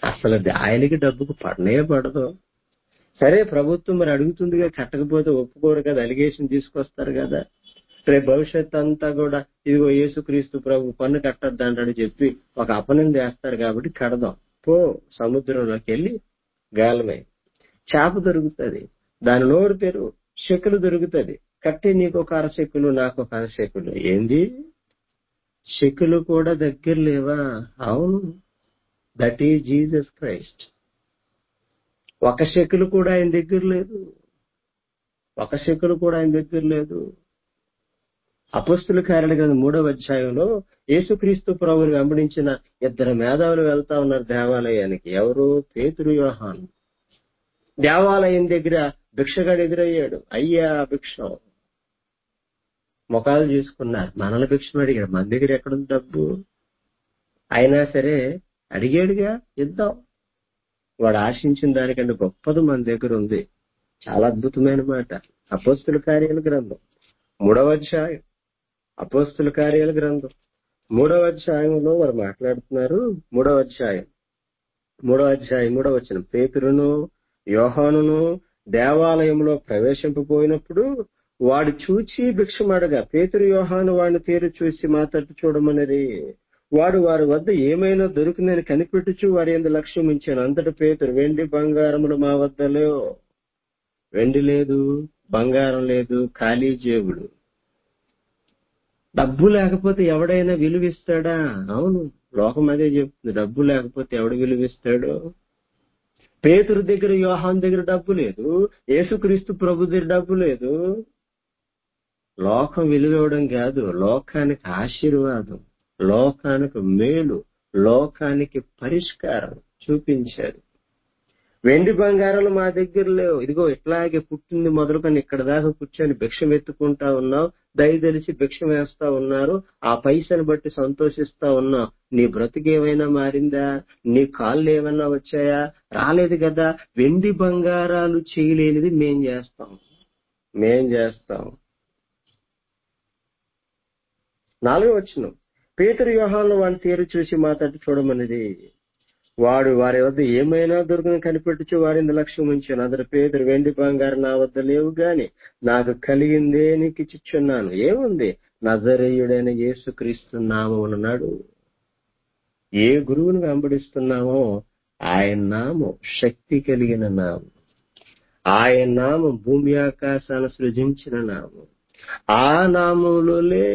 [SPEAKER 1] అసలు ఆయనకి డబ్బుకు పడనే పడదు. సరే ప్రభుత్వం మరి అడుగుతుందిగా, కట్టకపోతే ఒప్పుకోరు కదా, అలిగేషన్ తీసుకొస్తారు కదా. రేపు భవిష్యత్ అంతా కూడా ఇదిగో యేసుక్రీస్తు ప్రభు పన్ను కట్టద్దు అంటాడు చెప్పి ఒక అపనింద వేస్తారు కాబట్టి కడదాం. పో సముద్రంలోకి వెళ్ళి గాలమే, చేప దొరుకుతుంది, దాని నోరు తెరువు, చెక్కులు దొరుకుతుంది, కట్టి నీకు ఒక అరచెక్కులు నాకు ఒక అరచెక్కులు. ఏంది చెక్కులు కూడా దగ్గర లేవా? అవును, దట్ ఈజ్ జీసస్ క్రైస్ట్. ఒక చెక్కులు కూడా ఆయన దగ్గర లేదు, ఒక చెక్కులు కూడా ఆయన దగ్గర లేదు. అపొస్తలుల కార్యాల గ్రంథం 3వ అధ్యాయంలో యేసుక్రీస్తు ప్రభువుని వెంబడించిన 2 మేధావులు వెళ్తా ఉన్నారు దేవాలయానికి. ఎవరు? పేతురు, యోహాను. దేవాలయం దగ్గర భిక్షగాడు ఎదురయ్యాడు. అయ్యా భిక్షం. ముఖాలు చూసుకున్నారు, మనల్ని భిక్షం అడిగాడు, మన దగ్గర ఎక్కడుంది డబ్బు? అయినా సరే అడిగాడుగా, ఇద్దాం. వాడు ఆశించిన దానికంటే గొప్పది మన దగ్గర ఉంది. చాలా అద్భుతమైన మాట. అపొస్తలుల కార్యాల గ్రంథం 3వ అధ్యాయం, అపొస్తలుల కార్యాల గ్రంథం 3వ అధ్యాయంలో వారు మాట్లాడుతున్నారు. 3వ అధ్యాయం 3వ వచనం. పేతురును యోహానును దేవాలయంలో ప్రవేశింపబోయినప్పుడు వాడు చూచి భిక్షమడగా పేతురు యోహాను వాడిని తీరు చూసి మా తట్టు చూడమనిరి. వాడు వారి వద్ద ఏమైనా దొరికిందని కనిపెట్టుచు వారి యందు లక్ష్యం ఉంచాను. అంతటి పేతురు, వెండి బంగారములు మా వద్ద లేవు. వెండి లేదు, బంగారం లేదు, ఖాళీ జేబులు. డబ్బు లేకపోతే ఎవడైనా విలువిస్తాడా? అవును, లోకం అదే చెప్తుంది. డబ్బు లేకపోతే ఎవడు విలువిస్తాడు? పేతురు దగ్గర, యోహాను దగ్గర డబ్బు లేదు, యేసుక్రీస్తు ప్రభు దగ్గర డబ్బు లేదు. లోకం విలువడం కాదు, లోకానికి ఆశీర్వాదం, లోకానికి మేలు, లోకానికి పరిష్కారం చూపించారు. వెండి బంగారాలు మా దగ్గర లేవు. ఇదిగో ఇట్లాగే పుట్టింది మొదలుకొని ఇక్కడ దాకా కూర్చొని భిక్షం ఎత్తుకుంటా ఉన్నావు, దయదలిచి భిక్షం వేస్తా ఉన్నారు, ఆ పైసను బట్టి సంతోషిస్తా ఉన్నావు. నీ బ్రతుకేమైనా మారిందా? నీ కాళ్ళు ఏమైనా వచ్చాయా? రాలేదు కదా. వెండి బంగారాలు చేయలేనిది మేం చేస్తాం. 4వ వచనం. పేతురు యోహాను వాడిని తీరు చూసి మా తట్టు చూడమనిది. వాడు వారి వద్ద ఏమైనా దొరుకుని కనిపెట్టుచు వారిని లక్ష్యం ఉంచాను. అందరు పేతురు, వెండి బంగారం నా వద్ద లేవు గాని నాకు కలిగిందే నీకు ఇచ్చిచున్నాను. ఏముంది? నజరేయుడైన యేసుక్రీస్తు నామమునన్నాడు. ఏ గురువుని వెంబడిస్తున్నామో ఆయన నామం శక్తి కలిగిన నామం, ఆయన నామం భూమి ఆకాశాలను సృజించిన నామం. ఆ నామంలోనే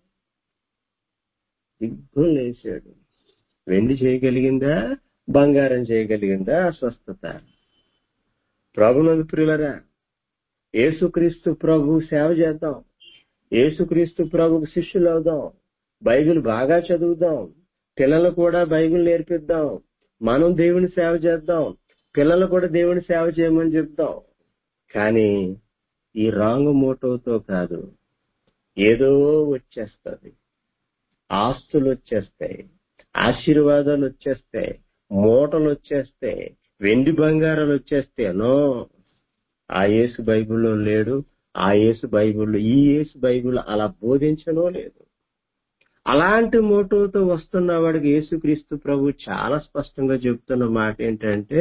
[SPEAKER 1] దిగ్గులు లేచాడు. వెండి చేయగలిగిందా? బంగారం చేయగలిగిందా? స్వస్థత. ప్రభునందు ప్రియులరా, యేసుక్రీస్తు ప్రభు సేవ చేద్దాం, యేసుక్రీస్తు ప్రభుకు శిష్యులు అవుదాం, బైబిల్ బాగా చదువుదాం, పిల్లలు కూడా బైబిల్ నేర్పిద్దాం, మనం దేవుని సేవ చేద్దాం, పిల్లలు కూడా దేవుని సేవ చేయమని చెప్దాం. కానీ ఈ రాంగ్ మోటోతో కాదు. ఏదో వచ్చేస్తుంది, ఆస్తులు వచ్చేస్తాయి, ఆశీర్వాదాలు వచ్చేస్తాయి, మూటలు వచ్చేస్తాయి, వెండి బంగారాలు వచ్చేస్తాయి. నో, ఆ యేసు బైబిల్లో లేడు. ఆ యేసు బైబిల్లో, ఈ యేసు బైబిల్ అలా బోధించనో లేదు. అలాంటి మోటోతో వస్తున్న వాడికి యేసుక్రీస్తు ప్రభు చాలా స్పష్టంగా చెప్తున్న మాట ఏంటంటే,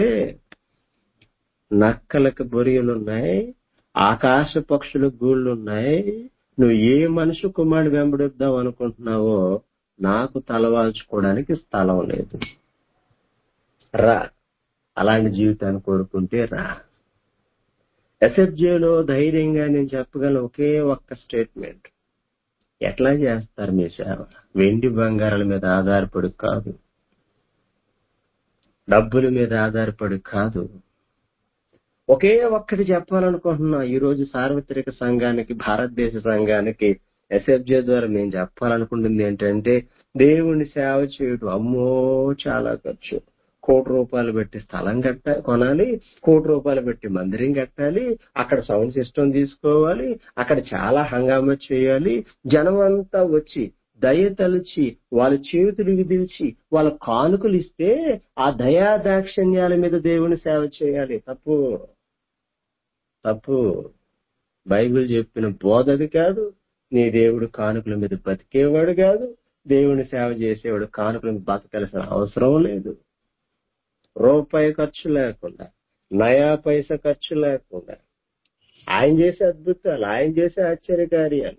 [SPEAKER 1] నక్కలకు బొరియలున్నాయి, ఆకాశ పక్షులకు గూళ్ళున్నాయి, నువ్వు ఏ మనిషి కుమారుడు వెంబడిద్దాం అనుకుంటున్నావో నాకు తలవాల్చుకోవడానికి స్థలం లేదు. రా, అలాంటి జీవితాన్ని కోరుకుంటే రా. ఎస్ఎఫ్జేలో ధైర్యంగా నేను చెప్పగలను ఒకే ఒక్క స్టేట్మెంట్. ఎట్లా చేస్తారు మీ సేవ? వెండి బంగారాల మీద ఆధారపడి కాదు, డబ్బుల మీద ఆధారపడి కాదు. ఒకే ఒక్కటి చెప్పాలనుకుంటున్నా. ఈ రోజు సార్వత్రిక సంఘానికి, భారతదేశ సంఘానికి ఎస్ఎఫ్జే ద్వారా మేము చెప్పాలనుకుంటుంది ఏంటంటే, దేవుని సేవ చేయడం అమ్మో చాలా ఖర్చు. ₹1,00,00,000 పెట్టి స్థలం కొనాలి, ₹1,00,00,000 పెట్టి మందిరం కట్టాలి, అక్కడ సౌండ్ సిస్టమ్ తీసుకోవాలి, అక్కడ చాలా హంగామా చేయాలి, జనం అంతా వచ్చి దయ తలిచి వాళ్ళ చేతులు విదిల్చి వాళ్ళ కానుకలు ఇస్తే ఆ దయా దాక్షిణ్యాల మీద దేవుని సేవ చేయాలి. తప్పు. బైబిల్ చెప్పిన బోధది కాదు. నీ దేవుడు కానుకల మీద బతికేవాడు కాదు. దేవుని సేవ చేసేవాడు కానుకల మీద బతకాల్సిన అవసరం లేదు. రూపాయి ఖర్చు లేకుండా, నయా పైసా ఖర్చు లేకుండా ఆయన చేసే అద్భుతాలు, ఆయన చేసే ఆశ్చర్యకార్యాలు,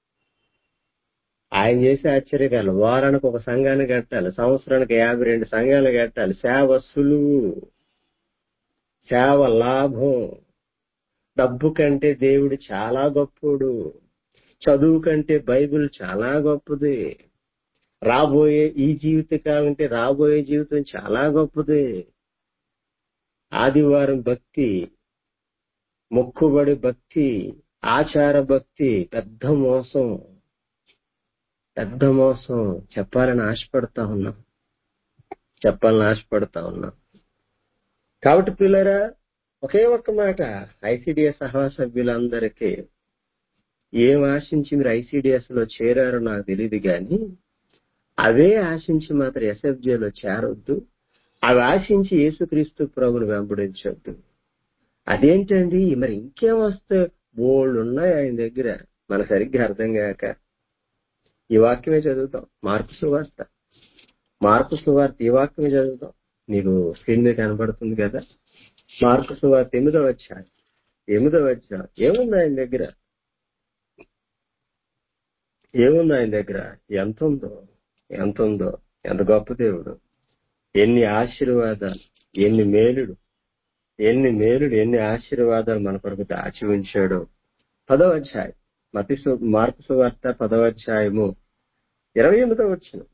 [SPEAKER 1] ఆయన చేసే ఆశ్చర్యకార్యాలు. వారానికి ఒక సంఘాన్ని కట్టాలి, సంవత్సరానికి 52 సంఘాలు కట్టాలి. సేవ సులువు, సేవ లాభం. డబ్బు కంటే దేవుడు చాలా గొప్పోడు, చదువు కంటే బైబిల్ చాలా గొప్పది, రాబోయే ఈ జీవితకాలం కంటే రాబోయే జీవితం చాలా గొప్పది. ఆదివారం భక్తి, మొక్కుబడి భక్తి, ఆచార భక్తి పెద్ద మోసం, పెద్ద మోసం. చెప్పాలని ఆశపడతా ఉన్నాం. కాబట్టి పిల్లరా, ఒకే ఒక్క మాట ఐసిడిఎస్ సహా సభ్యులందరికీ, ఏం ఆశించి మీరు ఐసిడిఎస్ లో చేరారో నాకు తెలియదు కానీ అవే ఆశించి మాత్రం ఎస్ఎఫ్జేలో చేరొద్దు. అవి ఆశించి యేసుక్రీస్తు ప్రభుని వెంబడించొద్దు. అదేంటండి మరి ఇంకేం వస్తే బోల్డ్ ఉన్నాయి ఆయన దగ్గర, మనకు సరిగ్గా అర్థం కాక. ఈ వాక్యమే చదువుతాం, మార్కు సువార్త ఈ వాక్యమే చదువుతాం. మీకు స్క్రీన్ మీద కనబడుతుంది కదా, మార్కు సువార్త 8వ అధ్యాయం. ఏముంది ఆయన దగ్గర? ఎంత ఉందో, ఎంత గొప్ప దేవుడు, ఎన్ని ఆశీర్వాదాలు, ఎన్ని మేలుడు, ఎన్ని ఆశీర్వాదాలు మన కొరకు దాచి ఉంచాడు. 10వ అధ్యాయం మార్కు సువార్త 10వ అధ్యాయము 28వ వచనం.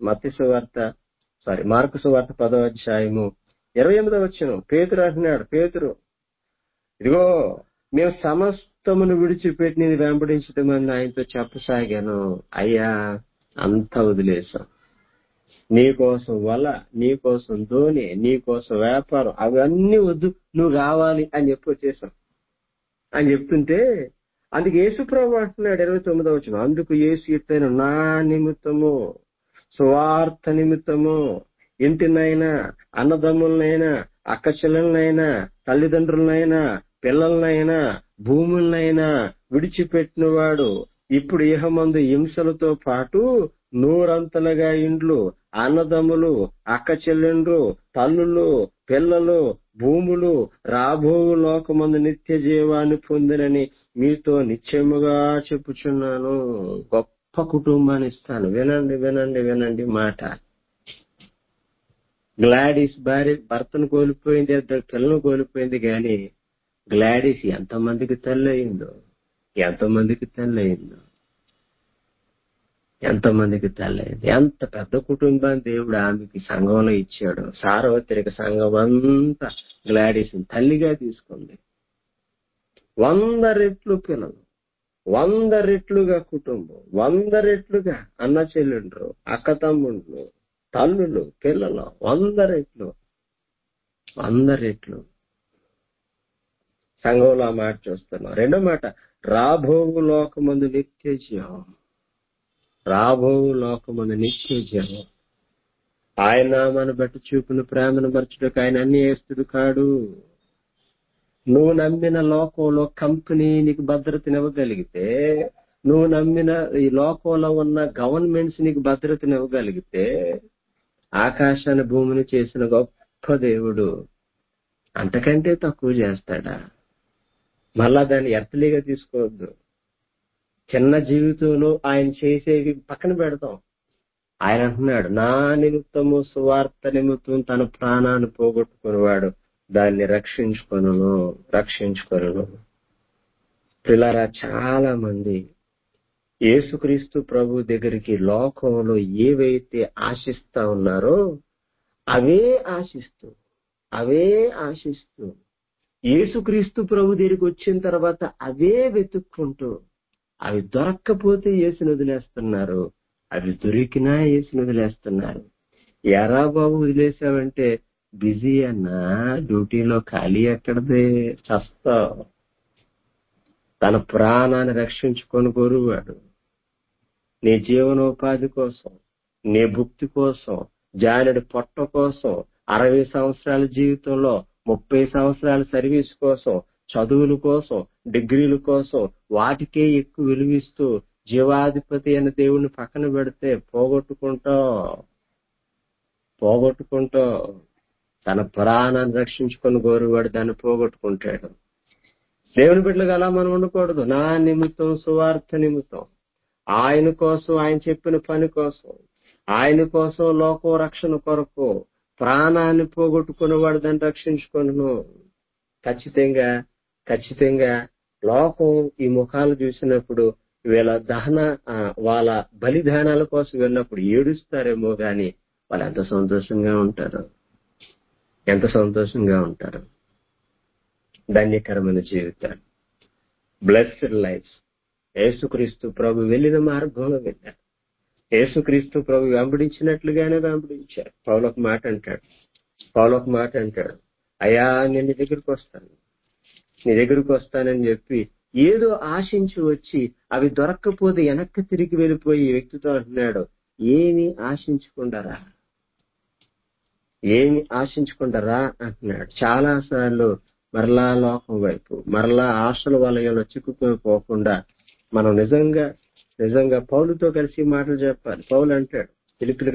[SPEAKER 1] మార్కు సువార్త 10వ అధ్యాయము 28వ వచనం. పేతురు అంటున్నాడు, ఇదిగో మేము సమస్తమును విడిచిపెట్టి నేను వెంబడించటమని ఆయనతో చెప్పసాగాను. అయ్యా, అంతా వదిలేశాం, నీకోసం వల, నీకోసం ధోని, నీకోసం వ్యాపారం, అవన్నీ వద్దు, నువ్వు కావాలి అని చెప్పి వచ్చేసాం అని చెప్తుంటే, అందుకు యేసు ప్రభు అంటున్నాడు 29వ వచనం, అందుకు యేసు ఇతను నా నిమిత్తము, సువార్త నిమిత్తము ఇంటినైనా, అన్నదమ్ములనైనా, అక్క చెల్లెలనైనా, తల్లిదండ్రులనైనా, పిల్లలనైనా, భూములనైనా విడిచిపెట్టిన వాడు ఇప్పుడు ఇహమందు హింసలతో పాటు 100 ఇండ్లు, అన్నదమ్ములు, అక్క చెల్లెండ్రు, తల్లులు, పిల్లలు, భూములు, రాబో లోకమందు నిత్య జీవాన్ని పొందినని మీతో నిశ్చయముగా చెప్పుచున్నాను. గొప్ప కుటుంబాన్ని ఇస్తాను. వినండి మాట. గ్లాడీస్ భార్య భర్తను కోల్పోయింది, 2 పిల్లలను కోల్పోయింది, కానీ గ్లాడీస్ ఎంతమందికి తల్లి అయిందో. ఎంత పెద్ద కుటుంబాన్ని దేవుడు ఆమెకి సంఘంలో ఇచ్చాడు. సార్వత్రిక సంఘం అంతా గ్లాడీస్ తల్లిగా తీసుకుంది. 100 రెట్లు పిల్లలు, 100 రెట్లుగా కుటుంబం, 100 రెట్లుగా అన్న చెల్లెండ్రు, అక్క తమ్ముళ్ళు, తల్లులు, పిల్లలు, 100 రెట్లు. సంఘంలో ఆ మాట చూస్తున్నాం. రెండో మాట, రాబోవు లోకమందు నిత్య జీవం. ఆయన నామాన్ని బట్టి చూపిన ప్రేమను మర్చుటకు ఆయన అన్యాయస్తుడు కాడు. నువ్వు నమ్మిన లోకంలో కంపెనీ నీకు భద్రతనివ్వగలిగితే, నువ్వు నమ్మిన ఈ లోకంలో ఉన్న గవర్నమెంట్స్ నీకు భద్రతనివ్వగలిగితే, ఆకాశాన్ని భూమిని చేసిన గొప్ప దేవుడు అంతకంటే తక్కువ చేస్తాడా? మళ్ళా దాన్ని ఎర్తలీగా తీసుకోవద్దు. చిన్న జీవితంలో ఆయన చేసేవి పక్కన పెడతాం. ఆయన అంటున్నాడు, నా నిమిత్తము, సువార్త నిమిత్తం తన ప్రాణాన్ని పోగొట్టుకునేవాడు దాన్ని రక్షించుకొనును. పిల్లరా, చాలా మంది యేసుక్రీస్తు ప్రభు దగ్గరికి లోకంలో ఏవైతే ఆశిస్తా ఉన్నారో అవే ఆశిస్తూ యేసుక్రీస్తు ప్రభు దగ్గరికి వచ్చిన తర్వాత అవే వెతుక్కుంటూ, అవి దొరక్కపోతే యేసుని వదిలేస్తున్నారు, అవి దొరికినా యేసుని వదిలేస్తున్నారు. ఎరా బాబు వదిలేసావంటే, బిజీ అన్నా, డ్యూటీలో ఖాళీ ఎక్కడదే, చస్తావు. తన ప్రాణాన్ని రక్షించుకొని కోరువాడు నీ జీవనోపాధి కోసం, నీ భుక్తి కోసం, జానెడు పొట్ట కోసం, 60 సంవత్సరాల జీవితంలో 30 సంవత్సరాల సర్వీస్ కోసం, చదువుల కోసం, డిగ్రీల కోసం, వాటికే ఎక్కువ విలువిస్తూ జీవాధిపతి అయిన దేవుణ్ణి పక్కన పెడితే పోగొట్టుకుంటావు. తన ప్రాణాన్ని రక్షించుకొని గోరువాడు దాన్ని పోగొట్టుకుంటాడు. దేవుని బిడ్డలుగా అలా మనం ఉండకూడదు. నా నిమిత్తం, సువార్త నిమిత్తం, ఆయన కోసం, ఆయన చెప్పిన పని కోసం, ఆయన కోసం, లోకం రక్షణ కొరకు ప్రాణాన్ని పోగొట్టుకుని వాడు దాన్ని రక్షించుకొనును. ఖచ్చితంగా లోకం ఈ ముఖాలు చూసినప్పుడు వీళ్ళ వాళ్ళ బలిదానాల కోసం వెళ్ళినప్పుడు ఏడుస్తారేమో గాని వాళ్ళు ఎంత సంతోషంగా ఉంటారు. ధన్యకరమైన జీవితాలు, బ్లెస్డ్ లైఫ్. యేసుక్రీస్తు ప్రభు వెళ్ళిన మార్గంలో వెళ్ళారు. యేసుక్రీస్తు ప్రభు వెంబడించినట్లుగానే వెంబడించారు. పౌలు ఒక మాట అంటాడు, అయ్యా నేను నీ దగ్గరికి వస్తానని చెప్పి ఏదో ఆశించి వచ్చి అవి దొరక్కపోతే వెనక్కి తిరిగి వెళ్ళిపోయి ఈ వ్యక్తితో అంటున్నాడు, ఏమి ఆశించుకుంటారా అంటున్నాడు. చాలా సార్లు మరలా లోకం వైపు, మరలా ఆశల వలయంలో చిక్కుకొని పోకుండా మనం నిజంగా పౌలుతో కలిసి మాటలు చెప్పాలి. పౌలు అంటాడు, ఫిలిప్పీలకు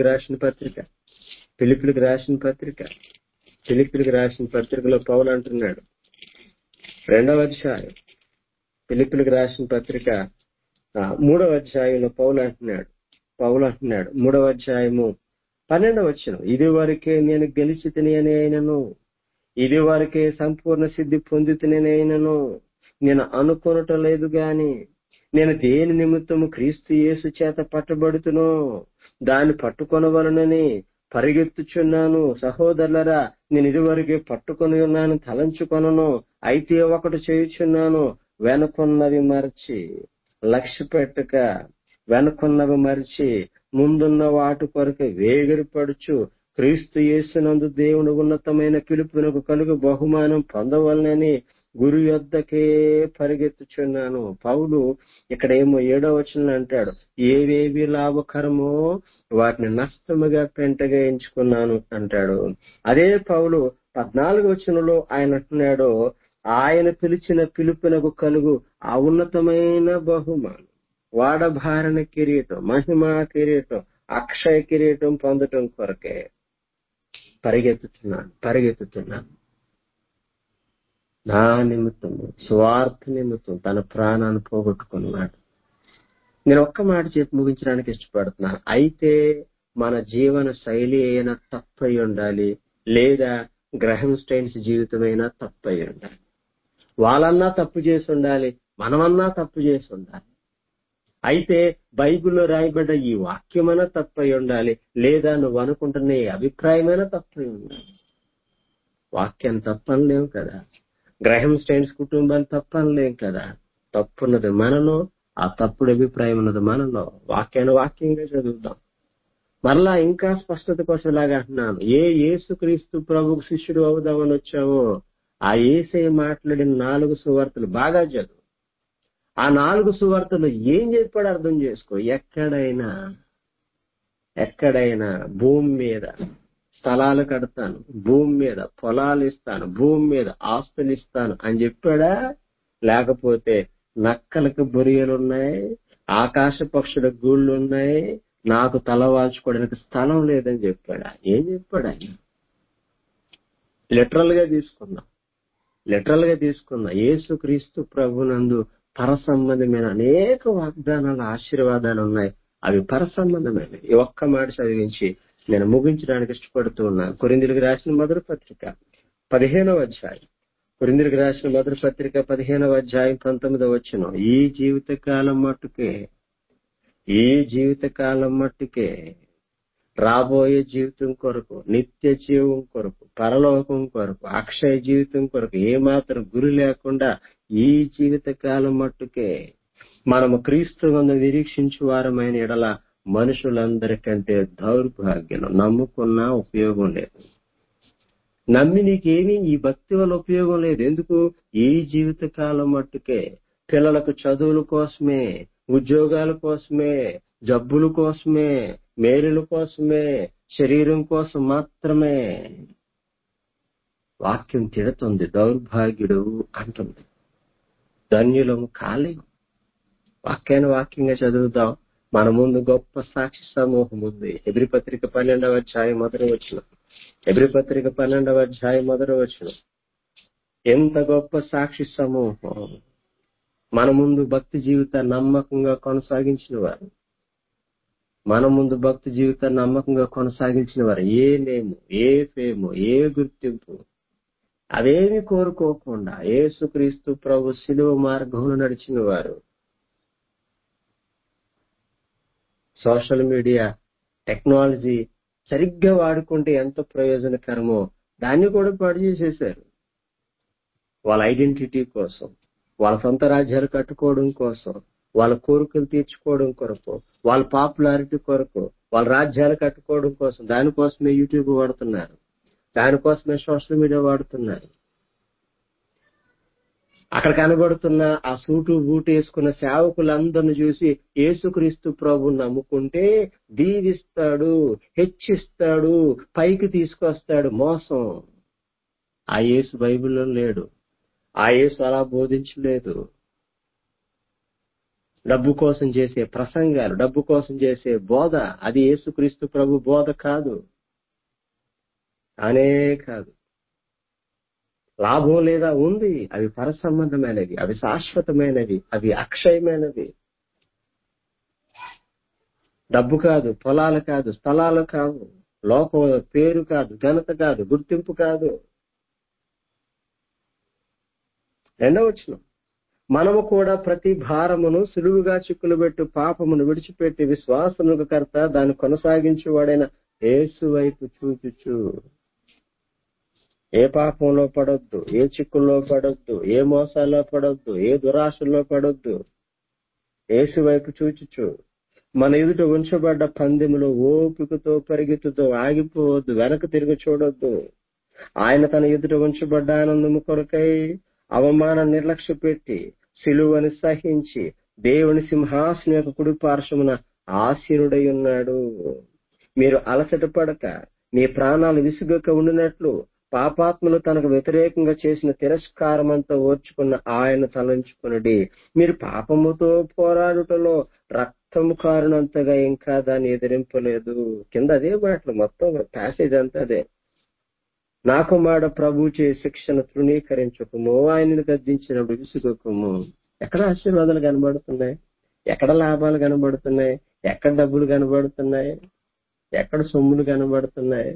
[SPEAKER 1] రాసిన పత్రికలో పౌలు అంటున్నాడు, 2వ అధ్యాయం, ఫిలిప్పీలకు రాసిన పత్రిక 3వ అధ్యాయంలో పౌలు అంటున్నాడు 3వ అధ్యాయము 12వ వచనం, ఇది వరకే నేను గెలిచి తిని అయినను, ఇది వరకే సంపూర్ణ సిద్ధి పొంది తిని అయినను నేను అనుకొనటం లేదు గాని నేను దేని నిమిత్తము క్రీస్తు యేసు చేత పట్టబడుతునో దాన్ని పట్టుకొనవలనని పరిగెత్తుచున్నాను. సహోదరులరా, నేను ఇదివరకే పట్టుకొని ఉన్నాను, తలంచుకొనను. అయితే ఒకటి చేయుచున్నాను, వెనుకున్నవి మరచి, లక్ష్య పెట్టక వెనుకున్నవి మరచి ముందున్న వాటి కొరకు వేగిరపడుచు క్రీస్తు యేసునందు దేవుని ఉన్నతమైన పిలుపునకు కలుగు బహుమానం పొందవలనని గురు యొద్దకే పరిగెత్తుచున్నాను. పౌలు ఇక్కడ ఏమో 7వ వచనంలో అంటాడు, ఏవేవి లాభకరమో వాటిని నష్టముగా పెంటగా ఎంచుకున్నాను అంటాడు. అదే పౌలు 14వ వచనంలో ఆయన అంటున్నాడు, ఆయన పిలిచిన పిలుపునకు కలుగు ఆ ఉన్నతమైన బహుమానం, వాడబారిన కిరీటం, మహిమా కిరీటం, అక్షయ కిరీటం పొందటం కొరకే పరిగెత్తుతున్నాను. నా నిమిత్తము, స్వార్థ నిమిత్తం తన ప్రాణాన్ని పోగొట్టుకున్నాడు. నేను ఒక్క మాట చెప్పి ముగించడానికి ఇష్టపడుతున్నాను. అయితే మన జీవన శైలి అయినా తప్పై ఉండాలి, లేదా గ్రహం స్టైన్స్ జీవితమైనా తప్పై ఉండాలి. వాళ్ళన్నా తప్పు చేసి ఉండాలి, మనమన్నా తప్పు చేసి ఉండాలి. అయితే బైబిల్లో రాయబడ్డ ఈ వాక్యమైనా తప్పై ఉండాలి, లేదా నువ్వు అనుకుంటున్న ఈ అభిప్రాయమైనా తప్పై ఉండాలి. వాక్యం తప్పనలేము కదా, గ్రహం స్టైన్స్ కుటుంబాన్ని తప్పనలేం కదా. తప్పున్నది మనలో, ఆ తప్పుడు అభిప్రాయం ఉన్నది మనలో. వాక్యంగా చదువుతాం. మరలా ఇంకా స్పష్టత కోసం ఇలాగా అంటున్నాను, ఏ యేసుక్రీస్తు ప్రభుకు శిష్యుడు అవుదామని వచ్చావో ఆ యేసయ్య మాట్లాడిన 4 సువార్తలు బాగా చదువు. ఆ 4 సువార్తలు ఏం చెప్పాడు అర్థం చేసుకో. ఎక్కడైనా భూమి మీద స్థలాలు కడతాను, భూమి మీద పొలాలు ఇస్తాను, భూమి మీద ఆస్తులు ఇస్తాను అని చెప్పాడా? లేకపోతే నక్కలకు బొరియలున్నాయి, ఆకాశ పక్షుల గూళ్ళు ఉన్నాయి, నాకు తలవాల్చుకోవడానికి స్థలం లేదని చెప్పాడా? ఏం చెప్పాడు ఆయన? లిటరల్ గా తీసుకున్నా యేసుక్రీస్తు ప్రభునందు పరసంబంధమైన అనేక వాగ్దానాలు, ఆశీర్వాదాలు ఉన్నాయి. అవి పరసంబంధమైనవి. ఈ ఒక్క మాట చదివించి నేను ముగించడానికి ఇష్టపడుతూ ఉన్నాను. కొరింథీయులకు రాసిన మొదటి పత్రిక 15వ అధ్యాయం, 15వ అధ్యాయం 19వ వచనం, ఈ జీవితకాలం మట్టుకే రాబోయే జీవితం కొరకు, నిత్య జీవం కొరకు, పరలోకం కొరకు, అక్షయ జీవితం కొరకు ఏమాత్రం గురి లేకుండా ఈ జీవితకాలం మట్టుకే మనము క్రీస్తు నందు నిరీక్షించు వారమైన ఎడల మనుషులందరికంటే దౌర్భాగ్యం. నమ్ముకున్నా ఉపయోగం లేదు, నమ్మి నీకేమీ ఈ భక్తి వల్ల ఉపయోగం లేదు. ఎందుకు? ఈ జీవితకాలం మట్టుకే పిల్లలకు చదువుల కోసమే, ఉద్యోగాల కోసమే, జబ్బుల కోసమే, మేలుల కోసమే, శరీరం కోసం మాత్రమే. వాక్యం తిడుతుంది, దౌర్భాగ్యుడు అంటుంది. ధన్యులము కాలేము. వాక్యంగా చదువుతాం. మన ముందు గొప్ప సాక్షి సమూహం ఉంది. హెబ్రీ పత్రిక 12వ అధ్యాయం 1వ వచనం, హెబ్రీ పత్రిక 12వ అధ్యాయం 1వ వచనం. ఎంత గొప్ప సాక్షి సమూహం మన ముందు భక్తి జీవితాన్ని నమ్మకంగా కొనసాగించిన వారు, మన ముందు భక్తి జీవితాన్ని నమ్మకంగా కొనసాగించిన వారు. ఏ నేము, ఏ ఫేము, ఏ గుర్తింపు అవేమి కోరుకోకుండా యేసుక్రీస్తు ప్రభు శిలువ మార్గంలో నడిచిన వారు. సోషల్ మీడియా టెక్నాలజీ సరిగ్గా వాడుకుంటే ఎంత ప్రయోజనకరమో దాన్ని కూడా పాడు చేసేశారు. వాళ్ళ ఐడెంటిటీ కోసం, వాళ్ళ సొంత రాజ్యాలు కట్టుకోవడం కోసం, వాళ్ళ కోరికలు తీర్చుకోవడం కొరకు, వాళ్ళ పాపులారిటీ కొరకు, వాళ్ళ రాజ్యాలు కట్టుకోవడం కోసం, దానికోసమే యూట్యూబ్ వాడుతున్నారు, దానికోసమే సోషల్ మీడియా వాడుతున్నారు. అక్కడ కనబడుతున్న ఆ సూటు బూటు వేసుకున్న సేవకులందరిని చూసి యేసుక్రీస్తు ప్రభువుని నమ్ముకుంటే దీవిస్తాడు, హెచ్చిస్తాడు, పైకి తీసుకొస్తాడు. మోసం. ఆ యేసు బైబిల్లో లేడు. ఆ యేసు అలా బోధించలేదు. డబ్బు కోసం చేసే ప్రసంగాలు, డబ్బు కోసం చేసే బోధ, అది యేసుక్రీస్తు ప్రభు బోధ కాదు. అనే కాదు. లాభం లేదా ఉంది, అవి పరసంబంధమైనవి, అవి శాశ్వతమైనవి, అవి అక్షయమైనవి. డబ్బు కాదు, పొలాలు కాదు, స్థలాలు కావు, లోకం పేరు కాదు, ఘనత కాదు, గుర్తింపు కాదు. 2వ వచనం. మనము కూడా ప్రతి భారమును సులువుగా చిక్కులుబెట్టు పాపమును విడిచిపెట్టి విశ్వాసమునకు కర్త దాన్ని కొనసాగించేవాడైన యేసు వైపు చూచుచు. ఏ పాపంలో పడొద్దు, ఏ చిక్కుల్లో పడొద్దు, ఏ మోసాల్లో పడొద్దు, ఏ దురాశల్లో పడొద్దు. యేసు వైపు చూచుచు. మన ఎదుట ఉంచబడ్డ పందెములో ఓపికతో పరిగెత్తుతో ఆగిపోవద్దు, వెనక తిరిగి చూడొద్దు. ఆయన తన ఎదుట ఉంచబడ్డ ఆనందము కొరకై అవమానం నిర్లక్ష్య పెట్టి సిలువని సహించి దేవుని సింహాసనం యొక్క కుడి పార్శ్వమున ఆసీనుడై ఉన్నాడు. మీరు అలసట పడక మీ ప్రాణాలు విసుగక ఉండినట్లు పాపాత్మలు తనకు వ్యతిరేకంగా చేసిన తిరస్కారం అంతా ఓర్చుకున్న ఆయన తలంచుకునడి. మీరు పాపముతో పోరాడుటలో రక్తము కారునంతగా ఇంకా దాన్ని ఎదిరింపలేదు. కింద అదే మాటలు, మొత్తం ప్యాసేజ్ అంతా అదే. నా కుమారుడ ప్రభు చే శిక్షను తృణీకరించకము, ఆయనను గద్దించినప్పుడు విసుగకము. ఎక్కడ ఆశీర్వాదాలు కనబడుతున్నాయి? ఎక్కడ లాభాలు కనబడుతున్నాయి? ఎక్కడ డబ్బులు కనబడుతున్నాయి? ఎక్కడ సొమ్ములు కనబడుతున్నాయి?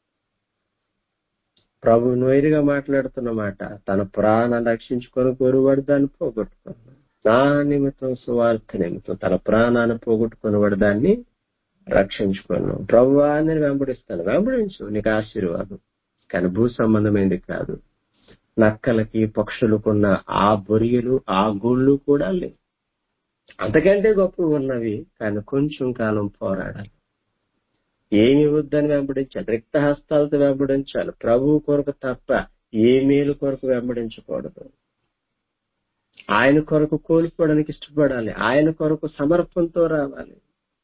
[SPEAKER 1] ప్రభు నోయిరుగా మాట్లాడుతున్న మాట, తన ప్రాణాన్ని రక్షించుకొని కోరువాడు దాన్ని పోగొట్టుకున్నాడు. నా నిమిత్తం, సువార్త నిమిత్తం తన ప్రాణాన్ని పోగొట్టుకునేవాడు దాన్ని రక్షించుకున్నాను. ప్రభువా నేను వెంబడిస్తాను. వెంబడించు, నీకు ఆశీర్వాదం. కానీ భూ సంబంధమైంది కాదు. నక్కలకి పక్షులకున్న ఆ బొరియలు, ఆ గూళ్ళు కూడా లేవు. అంతకంటే గొప్పవి ఉన్నవి, కానీ కొంచెం కాలం పోరాడాలి. ఏమి వద్దని వెంబడించాలి, రిక్త హస్తాలతో వెంబడించాలి. ప్రభువు కొరకు తప్ప ఏ మేలు కొరకు వెంబడించకూడదు. ఆయన కొరకు కోల్పోవడానికి ఇష్టపడాలి. ఆయన కొరకు సమర్పణతో రావాలి.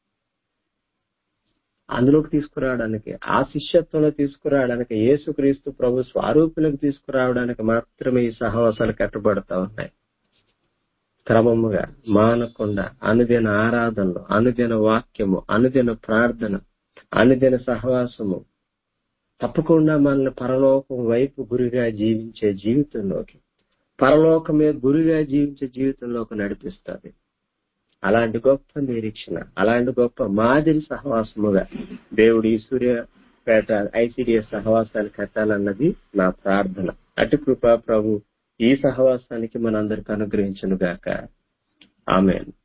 [SPEAKER 1] అందులోకి తీసుకురావడానికి, ఆ శిష్యత్వంలో తీసుకురావడానికి, యేసుక్రీస్తు ప్రభు స్వరూపులకు తీసుకురావడానికి మాత్రమే ఈ సహవాసాలు కట్టబడతా ఉన్నాయి. క్రమముగా మానకుండా అనుదిన ఆరాధనలు, అనుదిన వాక్యము, అనుదిన ప్రార్థన, అనుదిన సహవాసము తప్పకుండా మనల్ని పరలోకం వైపు గురిగా జీవించే జీవితంలోకి, పరలోకమే గురిగా జీవించే జీవితంలోకి నడిపిస్తుంది. అలాంటి గొప్ప నిరీక్షణ, అలాంటి గొప్ప మాదిరి సహవాసముగా దేవుడు ఈ సూర్యాపేట ఐసిడిఎస్ సహవాసాన్ని కట్టాలన్నది నా ప్రార్థన. అటు కృపా ప్రభు ఈ సహవాసానికి మనందరికి అనుగ్రహించును గాక. ఆమేన్.